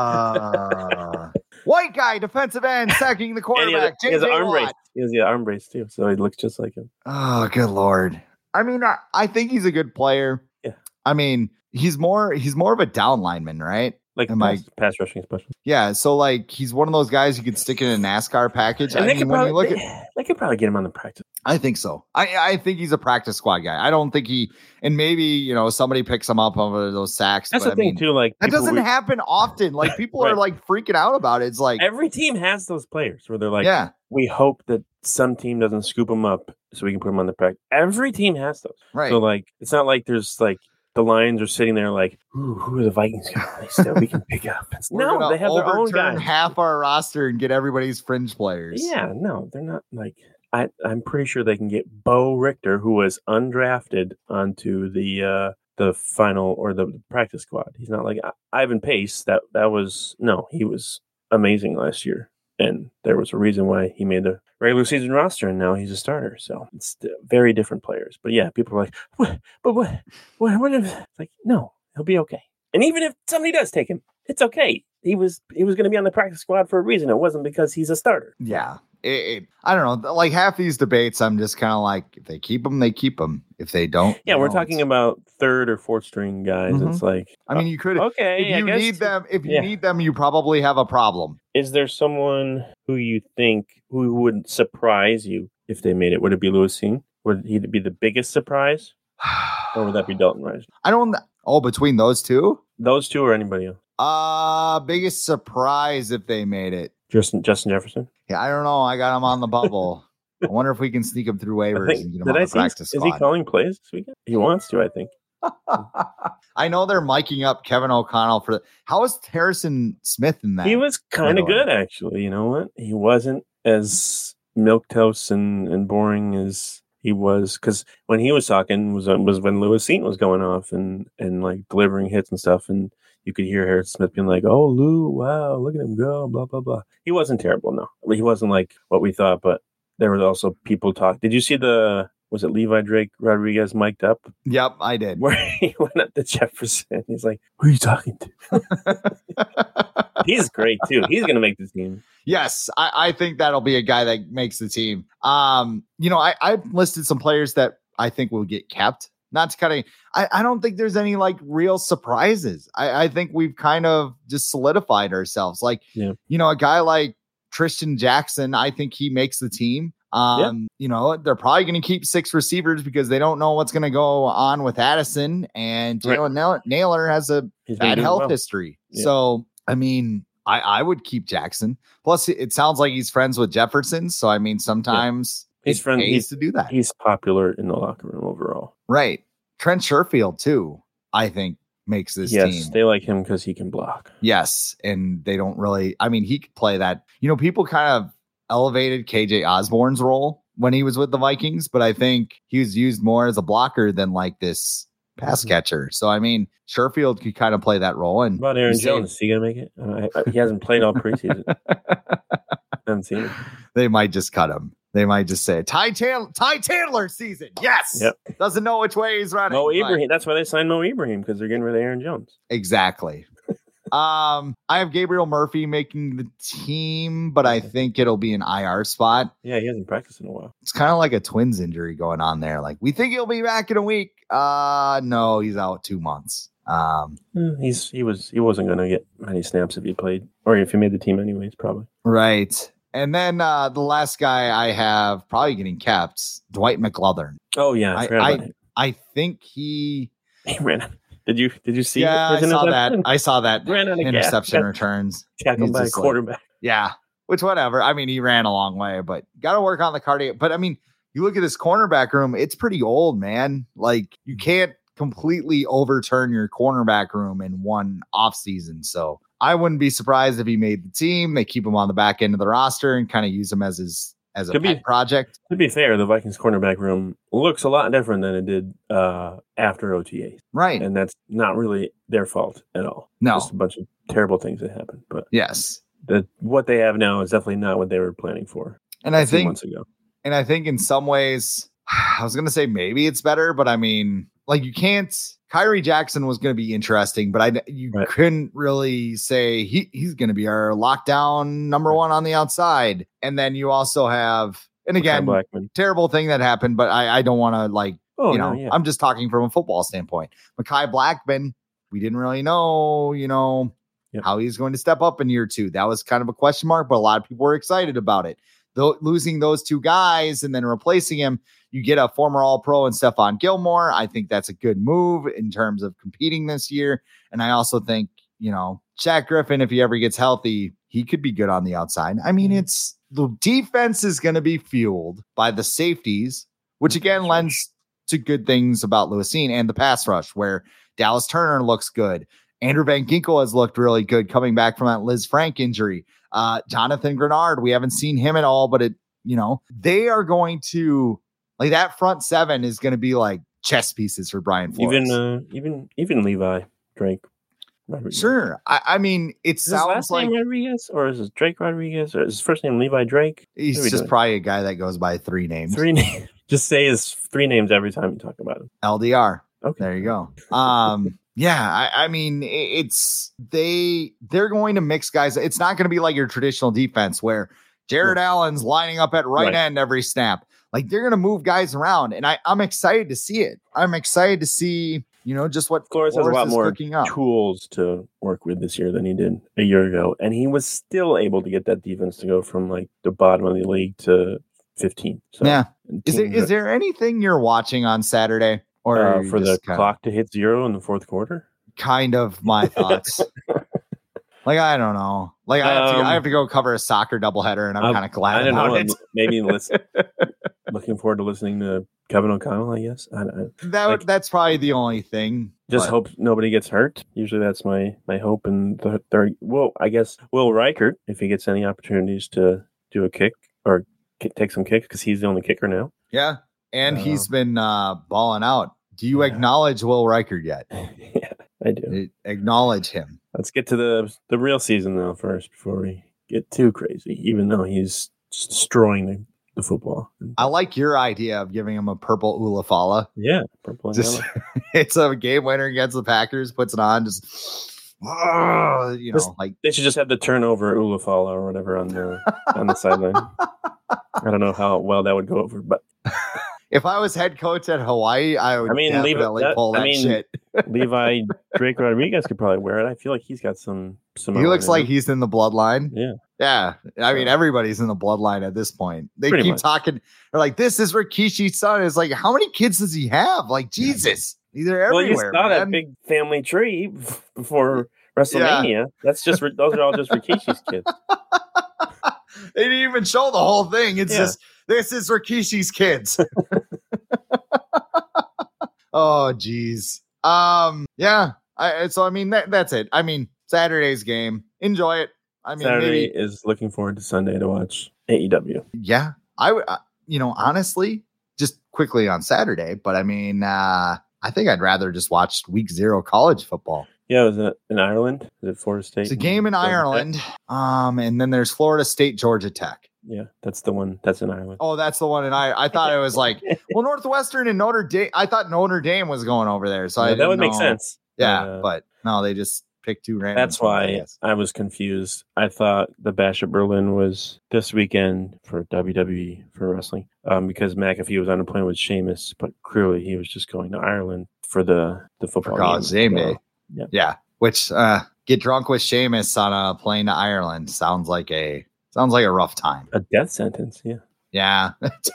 uh, white guy, defensive end, sacking the quarterback. He has, J J he has an arm Watt. brace. He has the arm brace too, so he looks just like him. Oh, good Lord. I mean, I, I think he's a good player. Yeah. I mean, he's more he's more of a down lineman, right? Like Am pass, I, pass rushing specialist. Yeah, so like he's one of those guys you could stick in a NASCAR package. And I they mean, could when probably, you look they, at, they could probably get him on the practice. I think so. I, I think he's a practice squad guy. I don't think he, and maybe, you know, somebody picks him up over those sacks. That's but, the I thing mean, too. Like that doesn't we, happen often. Like people right. are like freaking out about it. It's like every team has those players where they're like, yeah, we hope that some team doesn't scoop him up so we can put him on the practice. Every team has those. Right. So, like, it's not like there's, like, the Lions are sitting there like, Ooh, who are the Vikings guys that we can pick up? It's, no, they have their own guys. Half our roster and get everybody's fringe players. Yeah, no, they're not like I, I'm pretty sure they can get Bo Richter, who was undrafted, onto the uh, the final or the practice squad. He's not like Ivan Pace. That that was no, he was amazing last year, and there was a reason why he made the regular season roster, and now he's a starter. So it's very different players. But yeah, people are like, what? But what? What? What if? It's like, no, he'll be okay. And even if somebody does take him, it's okay. He was he was going to be on the practice squad for a reason. It wasn't because he's a starter. Yeah. It, it, I don't know. Like half these debates, I'm just kind of like, if they keep them, they keep them. If they don't, yeah, they we're don't. talking about third or fourth string guys. Mhm. It's like, I mean, you could. okay. If you I guess, need them, if you yeah. need them, you probably have a problem. Is there someone who you think who would surprise you if they made it? Would it be Lewis Seen? Would he be the biggest surprise, or would that be Dalton Risner? I don't. Oh, between those two, Those two or anybody else? uh, biggest surprise if they made it. Justin Justin Jefferson. Yeah, I don't know. I got him on the bubble. I wonder if we can sneak him through I waivers think, and get him did on I the see? practice Is he squad. calling plays this weekend? He wants to. I think. I know they're miking up Kevin O'Connell for the, how is Harrison Smith in that? He was kind of by the way? good, actually. You know what? He wasn't as milquetoast and, and boring as he was, because when he was talking was was when Lewis Seen was going off and and like delivering hits and stuff, and you could hear Harrison Smith being like, "Oh, Lou, wow, look at him go!" Blah blah blah. He wasn't terrible, no. He wasn't like what we thought, but there was also people talk. Did you see the? Was it Levi Drake Rodriguez mic'd up? Yep, I did. Where he went up to Jefferson. He's like, who are you talking to? He's great, too. He's going to make this team. Yes, I, I think that'll be a guy that makes the team. Um, you know, I, I listed some players that I think will get kept. Not to kind of, I, I don't think there's any like real surprises. I, I think we've kind of just solidified ourselves. Like, Yeah. you know, a guy like Tristan Jackson, I think he makes the team. Um, you know, they're probably going to keep six receivers because they don't know what's going to go on with Addison, and Right. Jalen Nail- Naylor has a He's been bad doing health well. history. Yeah. So, I mean, I, I would keep Jackson. Plus, it- it sounds like he's friends with Jefferson. So, I mean, sometimes He's it friend- pays he's- to do that. He's popular in the locker room overall. Right. Trent Sherfield, too, I think makes this yes, team. they like him because he can block. Yes. And they don't really, I mean, he could play that. You know, people kind of elevated K J Osborne's role when he was with the Vikings, but I think he was used more as a blocker than like this pass Mhm. catcher. So, I mean, Sherfield could kind of play that role. And What about Aaron you say- Jones? Is he going to make it? Uh, I, I, he hasn't played all preseason. I haven't seen him. they might just cut him. They might just say Ty Taylor, Ty Taylor season. Yes. Yep. Doesn't know which way he's running. Mo but- Ibrahim. That's why they signed Mo Ibrahim, because they're getting rid of Aaron Jones. Exactly. um, I have Gabriel Murphy making the team, but I think it'll be an I R spot. Yeah, he hasn't practiced in a while. It's kind of like a twins injury going on there. Like, we think he'll be back in a week. Uh, no, he's out two months. Um, Eh, He's he was he wasn't going to get many snaps if he played, or if he made the team anyways, probably. right. And then uh, the last guy I have probably getting kept, Dwight McLaughlin. Oh yeah, I, I, forgot I, about him. I think he. He ran. Did you did you see? Yeah, I his saw that. interception? I saw that Ran out of gas. interception Got returns. Tackled He's by a just like- quarterback. Yeah, which whatever. I mean, he ran a long way, but got to work on the cardio. But I mean, you look at this cornerback room; it's pretty old, man. Like, you can't completely overturn your cornerback room in one offseason. So I wouldn't be surprised if he made the team. They keep him on the back end of the roster and kind of use him as his as a Could be. pet project. To be fair, the Vikings cornerback room looks a lot different than it did uh, after O T A, Right. and that's not really their fault at all. No. Just a bunch of terrible things that happened. But Yes. the what they have now is definitely not what they were planning for And I a few think months ago. And I think in some ways, I was going to say maybe it's better, but I mean, like, you can't. Kyrie Jackson was going to be interesting, but I you Right. couldn't really say he, he's going to be our lockdown number one on the outside. And then you also have, and again, Blackman. terrible thing that happened, but I, I don't want to like, Oh you no, know, yeah. I'm just talking from a football standpoint. Mekhi Blackman, we didn't really know, you know, Yep. how he's going to step up in year two. That was kind of a question mark, but a lot of people were excited about it. Though losing those two guys and then replacing him, you get a former All-Pro and Stephon Gilmore. I think that's a good move in terms of competing this year. And I also think, you know, Shaq Griffin, if he ever gets healthy, he could be good on the outside. I mean, it's the defense is going to be fueled by the safeties, which again lends to good things about Lewisine, and the pass rush, where Dallas Turner looks good. Andrew Van Ginkel has looked really good coming back from that Liz Frank injury. Uh, Jonathan Grenard, we haven't seen him at all, but it, you know, they are going to, like, that front seven is going to be like chess pieces for Brian Flores. Even, uh, even, even Levi Drake. Rodriguez. Sure. I, I mean, it Is his sounds last like name Rodriguez, or is it Drake Rodriguez, or is his first name Levi Drake? he's What are we just doing? probably a guy that goes by three names. Three names. Just say his three names every time you talk about him. L D R. Okay. There you go. Um, yeah, I, I mean, it- it's they they're going to mix guys. It's not going to be like your traditional defense where Jared Allen's lining up at right, Right. end every snap. Like, they're going to move guys around, and I, I'm excited to see it. I'm excited to see, you know, just what Flores has a lot is more cooking up. tools to work with this year than he did a year ago, and he was still able to get that defense to go from like the bottom of the league to fifteenth. So, Yeah. and Is there teams is there anything you're watching on Saturday, or are, are uh, you for the just kinda- clock to hit zero in the fourth quarter? kind of my thoughts? Like, I don't know. Like, I have to Um, I have to go cover a soccer doubleheader, and I'm I'm- kind of glad I don't about know. it. Maybe listen, looking forward to listening to Kevin O'Connell. I guess I, I That would like- that's probably the only thing. just but- hope nobody gets hurt. Usually that's my my hope. And the third, well, I guess Will Reichert, if he gets any opportunities to do a kick or kick, take some kicks, because he's the only kicker now. Yeah, and Uh, he's been uh, balling out. Do you yeah. acknowledge Will Reichert yet? Yeah, I do. Acknowledge him. Let's get to the the real season though first before we get too crazy. Even though he's just destroying the, the football. I like your idea of giving him a purple Ulafala. Yeah, purple and Just yellow. it's a game winner against the Packers. Puts it on. Just ah, you know, This- like They should just have the turnover Ulafala or whatever on the on the sideline. I don't know how well that would go over, but if I was head coach at Hawaii, I would I mean, leave it- definitely that- pull I that mean, shit. Levi Drake Rodriguez could probably wear it. I feel like he's got some some. He looks like he's in the bloodline. Yeah. Yeah. I mean, So- everybody's in the bloodline at this point. They Pretty keep much. talking. They're like, this is Rikishi's son. It's like, how many kids does he have? Like, Jesus. They're Well, you everywhere. saw that man. big family tree before WrestleMania. That's just those are all just Rikishi's kids. They didn't even show the whole thing. It's Yeah. just, this is Rikishi's kids. Oh, geez. Um, yeah. I, so, I mean, that, that's it. I mean, Saturday's game. Enjoy it. I mean, Saturday maybe, is looking forward to Sunday to watch A E W. yeah. I would, uh, you know, honestly, just quickly on Saturday, but I mean, uh, I think I'd rather just watch week zero college football. Yeah, was it in Ireland? Is it Florida State? It's a game in Georgia Tech? Ireland. Um, and then there's Florida State, Georgia Tech. Yeah, that's the one. That's in Ireland. Oh, that's the one. And I, I thought it was like, well, Northwestern and Notre Dame. I thought Notre Dame was going over there. So I Yeah, that didn't would make know. sense. Yeah. Uh, but no, they just picked two random. That's teams, I why guess. I was confused. I thought the Bash at Berlin was this weekend for W W E for wrestling, um, because McAfee was on a plane with Sheamus, but clearly he was just going to Ireland for the the football For college game. game day. Yeah. Yeah. Which uh get drunk with Sheamus on a plane to Ireland sounds like a sounds like a rough time. A death sentence. Yeah, Yeah.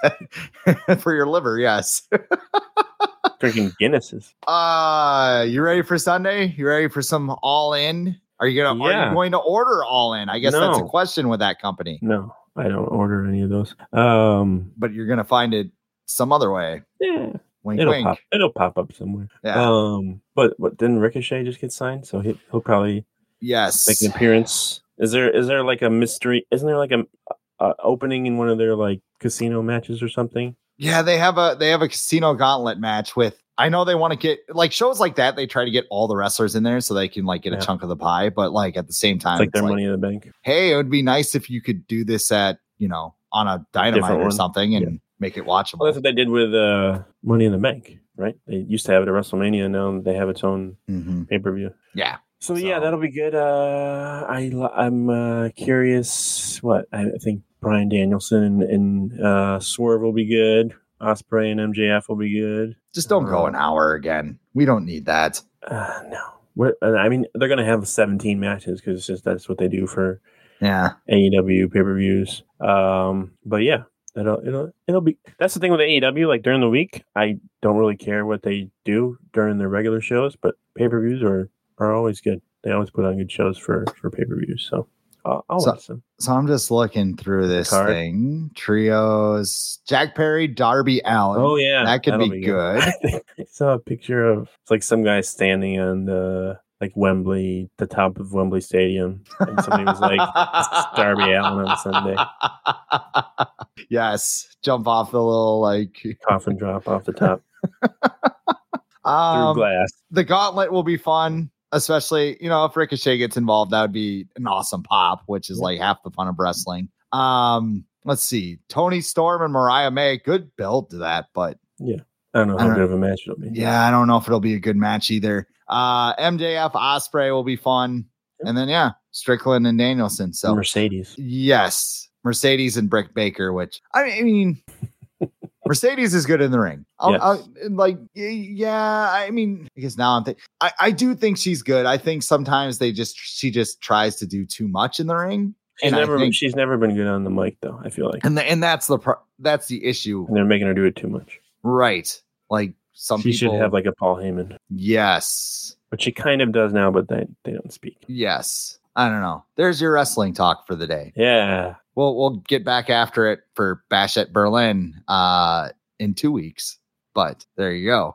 For your liver, yes. drinking Guinnesses. Uh you ready for Sunday? You ready for some all in? Are you gonna are Yeah. you going to order all in? I guess that's a No. question with that company. No, I don't order any of those. Um, But you're gonna find it some other way. yeah, Wink it'll wink. pop. It'll pop up somewhere. Yeah. Um, but what didn't Ricochet just get signed? So he, he'll probably Yes. make an appearance. Is there is there like a mystery? Isn't there like a, a opening in one of their like casino matches or something? Yeah, they have a they have a casino gauntlet match with. I know they want to get like shows like that. They try to get all the wrestlers in there so they can like get Yeah. a chunk of the pie. But like at the same time, It's like it's their like, Money in the Bank. hey, it would be nice if you could do this at you know on a dynamite Different or one. something and Yeah. make it watchable. Well, that's what they did with uh, Money in the Bank, right? They used to have it at WrestleMania. Now they have its own Mhm. pay per view. Yeah, So, yeah, So- that'll be good. Uh, I li- I'm uh, curious. What I think Bryan Danielson and, and uh, Swerve will be good. Ospreay and M J F will be good. just don't go an hour again. We don't need that. Uh, no, what, I mean they're gonna have seventeen matches because it's just that's what they do for Yeah, A E W pay per views. Um, but yeah, it'll it'll it'll be. That's the thing with A E W. Like during the week, I don't really care what they do during their regular shows, but pay per views are are always good. They always put on good shows for for pay per views. So I'll, I'll So- watch them. So I'm just looking through this Card. thing. Trios, Jack Perry, Darby Allen. Oh yeah, that could that'll be good. I think I saw a picture of it's like some guy standing on the like Wembley, the top of Wembley Stadium, and somebody was like, "This is Darby Allen on Sunday." Yes, jump off the little like Coffin drop off the top through um, glass. the gauntlet will be fun, especially, you know, if Ricochet gets involved, that would be an awesome pop, which is like half the fun of wrestling. Um, let's see. Tony Storm and Mariah May, good build to that, but I don't know I how don't- good of a match it'll be. yeah, I don't know if it'll be a good match either. Uh, M J F Osprey will be fun. And then, yeah, Strickland and Danielson. So, Mercedes. yes, Mercedes and Britt Baker, which I mean, Mercedes is good in the ring. I'll, Yes. I'll, like, y- yeah, I mean, I guess now I'm thinking, I, I do think she's good. I think sometimes they just, she just tries to do too much in the ring. She's And I never think- she's never been good on the mic though. I feel like, And, the, and that's the, pro- that's the issue. and they're making her do it too much. Right. Like some She people should have like a Paul Heyman, yes, but she kind of does now. But they they don't speak. yes. I don't know. There's your wrestling talk for the day. Yeah, We'll we'll get back after it for Bash at Berlin uh in two weeks. But there you go.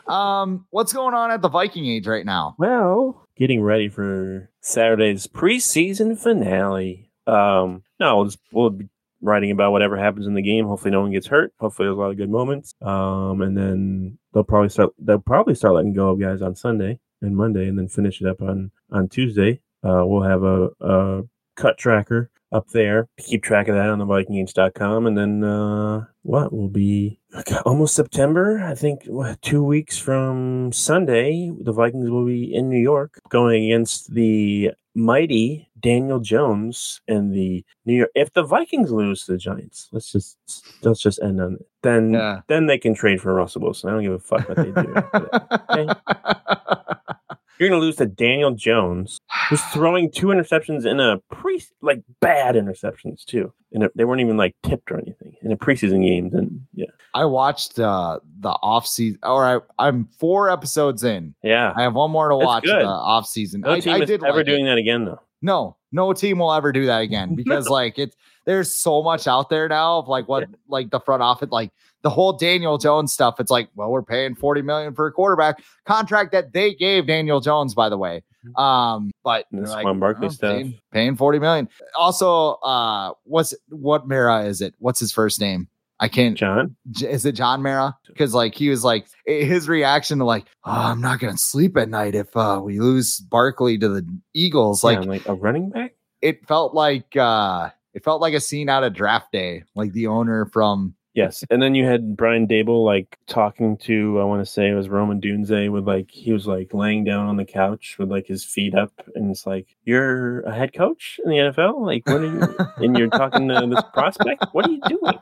Um, what's going on at the Viking Age right now? well, getting ready for Saturday's preseason finale. Um, no, we'll just we'll be writing about whatever happens in the game. Hopefully, no one gets hurt. Hopefully, there's a lot of good moments. Um, and then they'll probably start. They'll probably start letting go of guys on Sunday and Monday, and then finish it up on on Tuesday. Uh, we'll have a, a cut tracker up there to keep track of that on the Viking Age dot com. And then uh, what will be almost September? I think what, two weeks from Sunday, the Vikings will be in New York going against the mighty Daniel Jones and the New York. If the Vikings lose to the Giants, let's just let's just end on it. Then Yeah. then they can trade for Russell Wilson. I don't give a fuck what they do. after that. Okay? You're going to lose to Daniel Jones, who's throwing two interceptions in a pre, like bad interceptions too. And they weren't even like tipped or anything in a preseason game. Then yeah, I watched uh the off season, or I, I'm four episodes in. yeah. I have one more to That's watch good. the off season. No I, team I is did ever like doing it. that again though. No, no team will ever do that again because like it's there's so much out there now of like what like the front office, like the whole Daniel Jones stuff. It's like, well, we're paying forty million for a quarterback contract that they gave Daniel Jones, by the way. Um, but And they're the Saquon Barkley oh, stuff. paying, paying forty million. Also, uh, what's what Mara is it? What's his first name? I can't. John, J- Is it John Mara? Because like he was like i- his reaction to like, oh, I'm not gonna sleep at night if uh, we lose Barkley to the Eagles. like, Like yeah, like a running back. it felt like uh, it felt like a scene out of Draft Day. Like the owner from Yes, and then you had Brian Dable like talking to I want to say it was Roman Dunze with like he was like laying down on the couch with like his feet up, and it's like you're a head coach in the N F L. Like what are you? And you're talking to this prospect. What are you doing?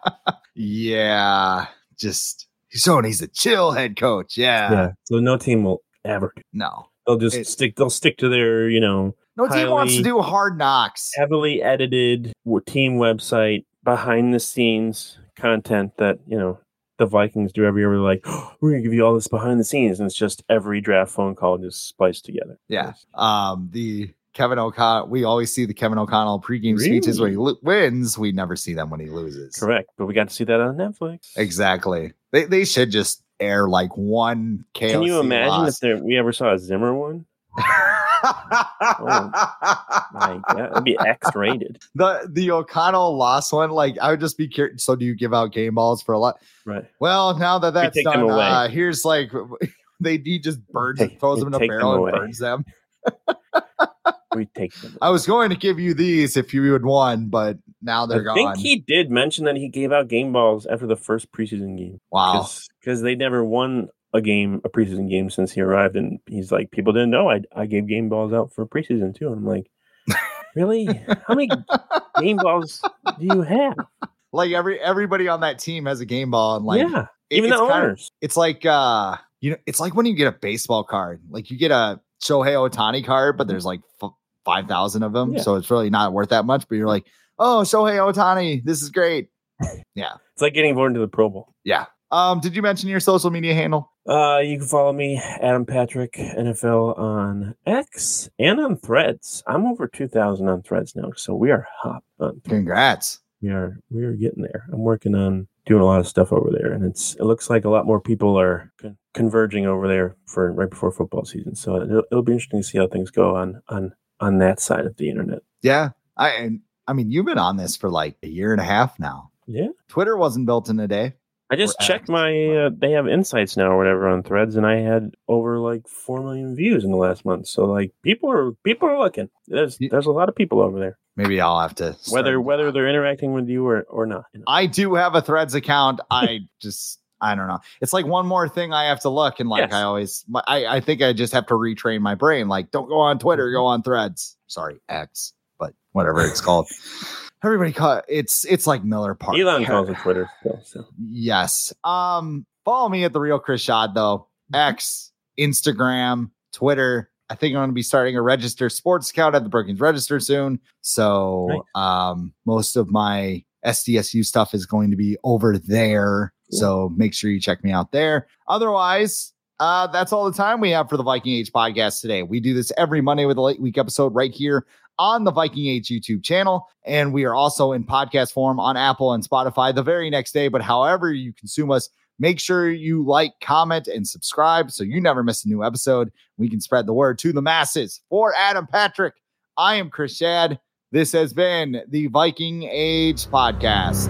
yeah, just so he's a chill head coach. Yeah, So no team will ever. do- no, They'll just It- stick. They'll stick to their you know no team wants to highly- do hard knocks. heavily edited w- team website behind the scenes content that you know the Vikings do every year. We're like, oh, we're gonna give you all this behind the scenes, and it's just every draft phone call just spliced together. Yeah. Um, the Kevin O'Connell, we always see the Kevin O'Connell pregame speeches when he Really? lo- wins. We never see them when he loses. Correct, but we got to see that on Netflix. Exactly. They they should just air like one K O C Can you imagine loss. if there, we ever saw a Zimmer one? My God, it'd be X rated. the the O'Connell loss one, like I would just be curious. So do you give out game balls for a lot? Right. Well, now that that's take them done, away. uh, here's like they he just burns Take- throws we them in a take them barrel and away. burns them. We take them. I was going to give you these if you had won, but now they're I gone. think he did mention that he gave out game balls after the first preseason game. wow. Because they never won a game, a preseason game since he arrived. And he's like, people didn't know I, I gave game balls out for preseason too. And I'm like, really? How many game balls do you have? Like every everybody on that team has a game ball, and like yeah. it- Even the it's kinda- owners. it's like uh you know it's like when you get a baseball card, like you get a Shohei Ohtani card, but there's like f- five thousand of them, Yeah. so it's really not worth that much. But you're like, oh, Shohei Ohtani, this is great. Yeah, It's like getting voted to the Pro Bowl. yeah. Um, did you mention your social media handle? Uh, you can follow me, Adam Patrick N F L, on X and on Threads. I'm over two thousand on Threads now, so we are hot on. Congrats. We are we are getting there. I'm working on doing a lot of stuff over there, and it's it looks like a lot more people are con- converging over there for right before football season. So it'll, it'll be interesting to see how things go on on on that side of the internet. Yeah, I and I mean you've been on this for like a year and a half now. Yeah, Twitter wasn't built in a day. I just checked my, uh, they have insights now or whatever on Threads, and I had over like four million views in the last month. So like people are, people are looking. There's, there's a lot of people over there. Maybe I'll have to. Whether, whether they're interacting with you or, or not. You know? I do have a Threads account. I just, I don't know. It's like one more thing I have to look. And like, yes. I always, I, I think I just have to retrain my brain. Like, don't go on Twitter, go on Threads. Sorry, X, but whatever it's called. Everybody call it, it's it's like Miller Park. Elon calls it Twitter still. So. Yes. Um, follow me at The Real Chris Schad, though. X, Instagram, Twitter. I think I'm going to be starting a registered sports account at the Brookings Register soon. So nice. um, most of my S D S U stuff is going to be over there. Cool. So make sure you check me out there. Otherwise, uh, that's all the time we have for the Viking Age podcast today. We do this every Monday with a late week episode right here on the Viking Age YouTube channel. And we are also in podcast form on Apple and Spotify the very next day. But however you consume us, make sure you like, comment, and subscribe so you never miss a new episode. We can spread the word to the masses. For Adam Patrick, I am Chris Schad. This has been the Viking Age podcast.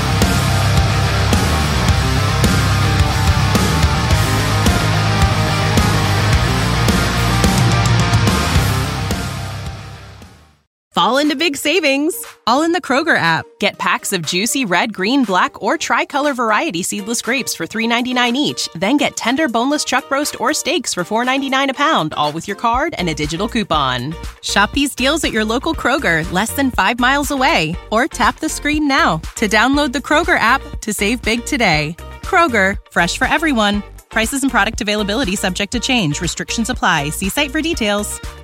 Fall into big savings, all in the Kroger app. Get packs of juicy red, green, black, or tricolor variety seedless grapes for three ninety-nine each. Then get tender boneless chuck roast or steaks for four ninety-nine a pound, all with your card and a digital coupon. Shop these deals at your local Kroger, less than five miles away. Or tap the screen now to download the Kroger app to save big today. Kroger, fresh for everyone. Prices and product availability subject to change. Restrictions apply. See site for details.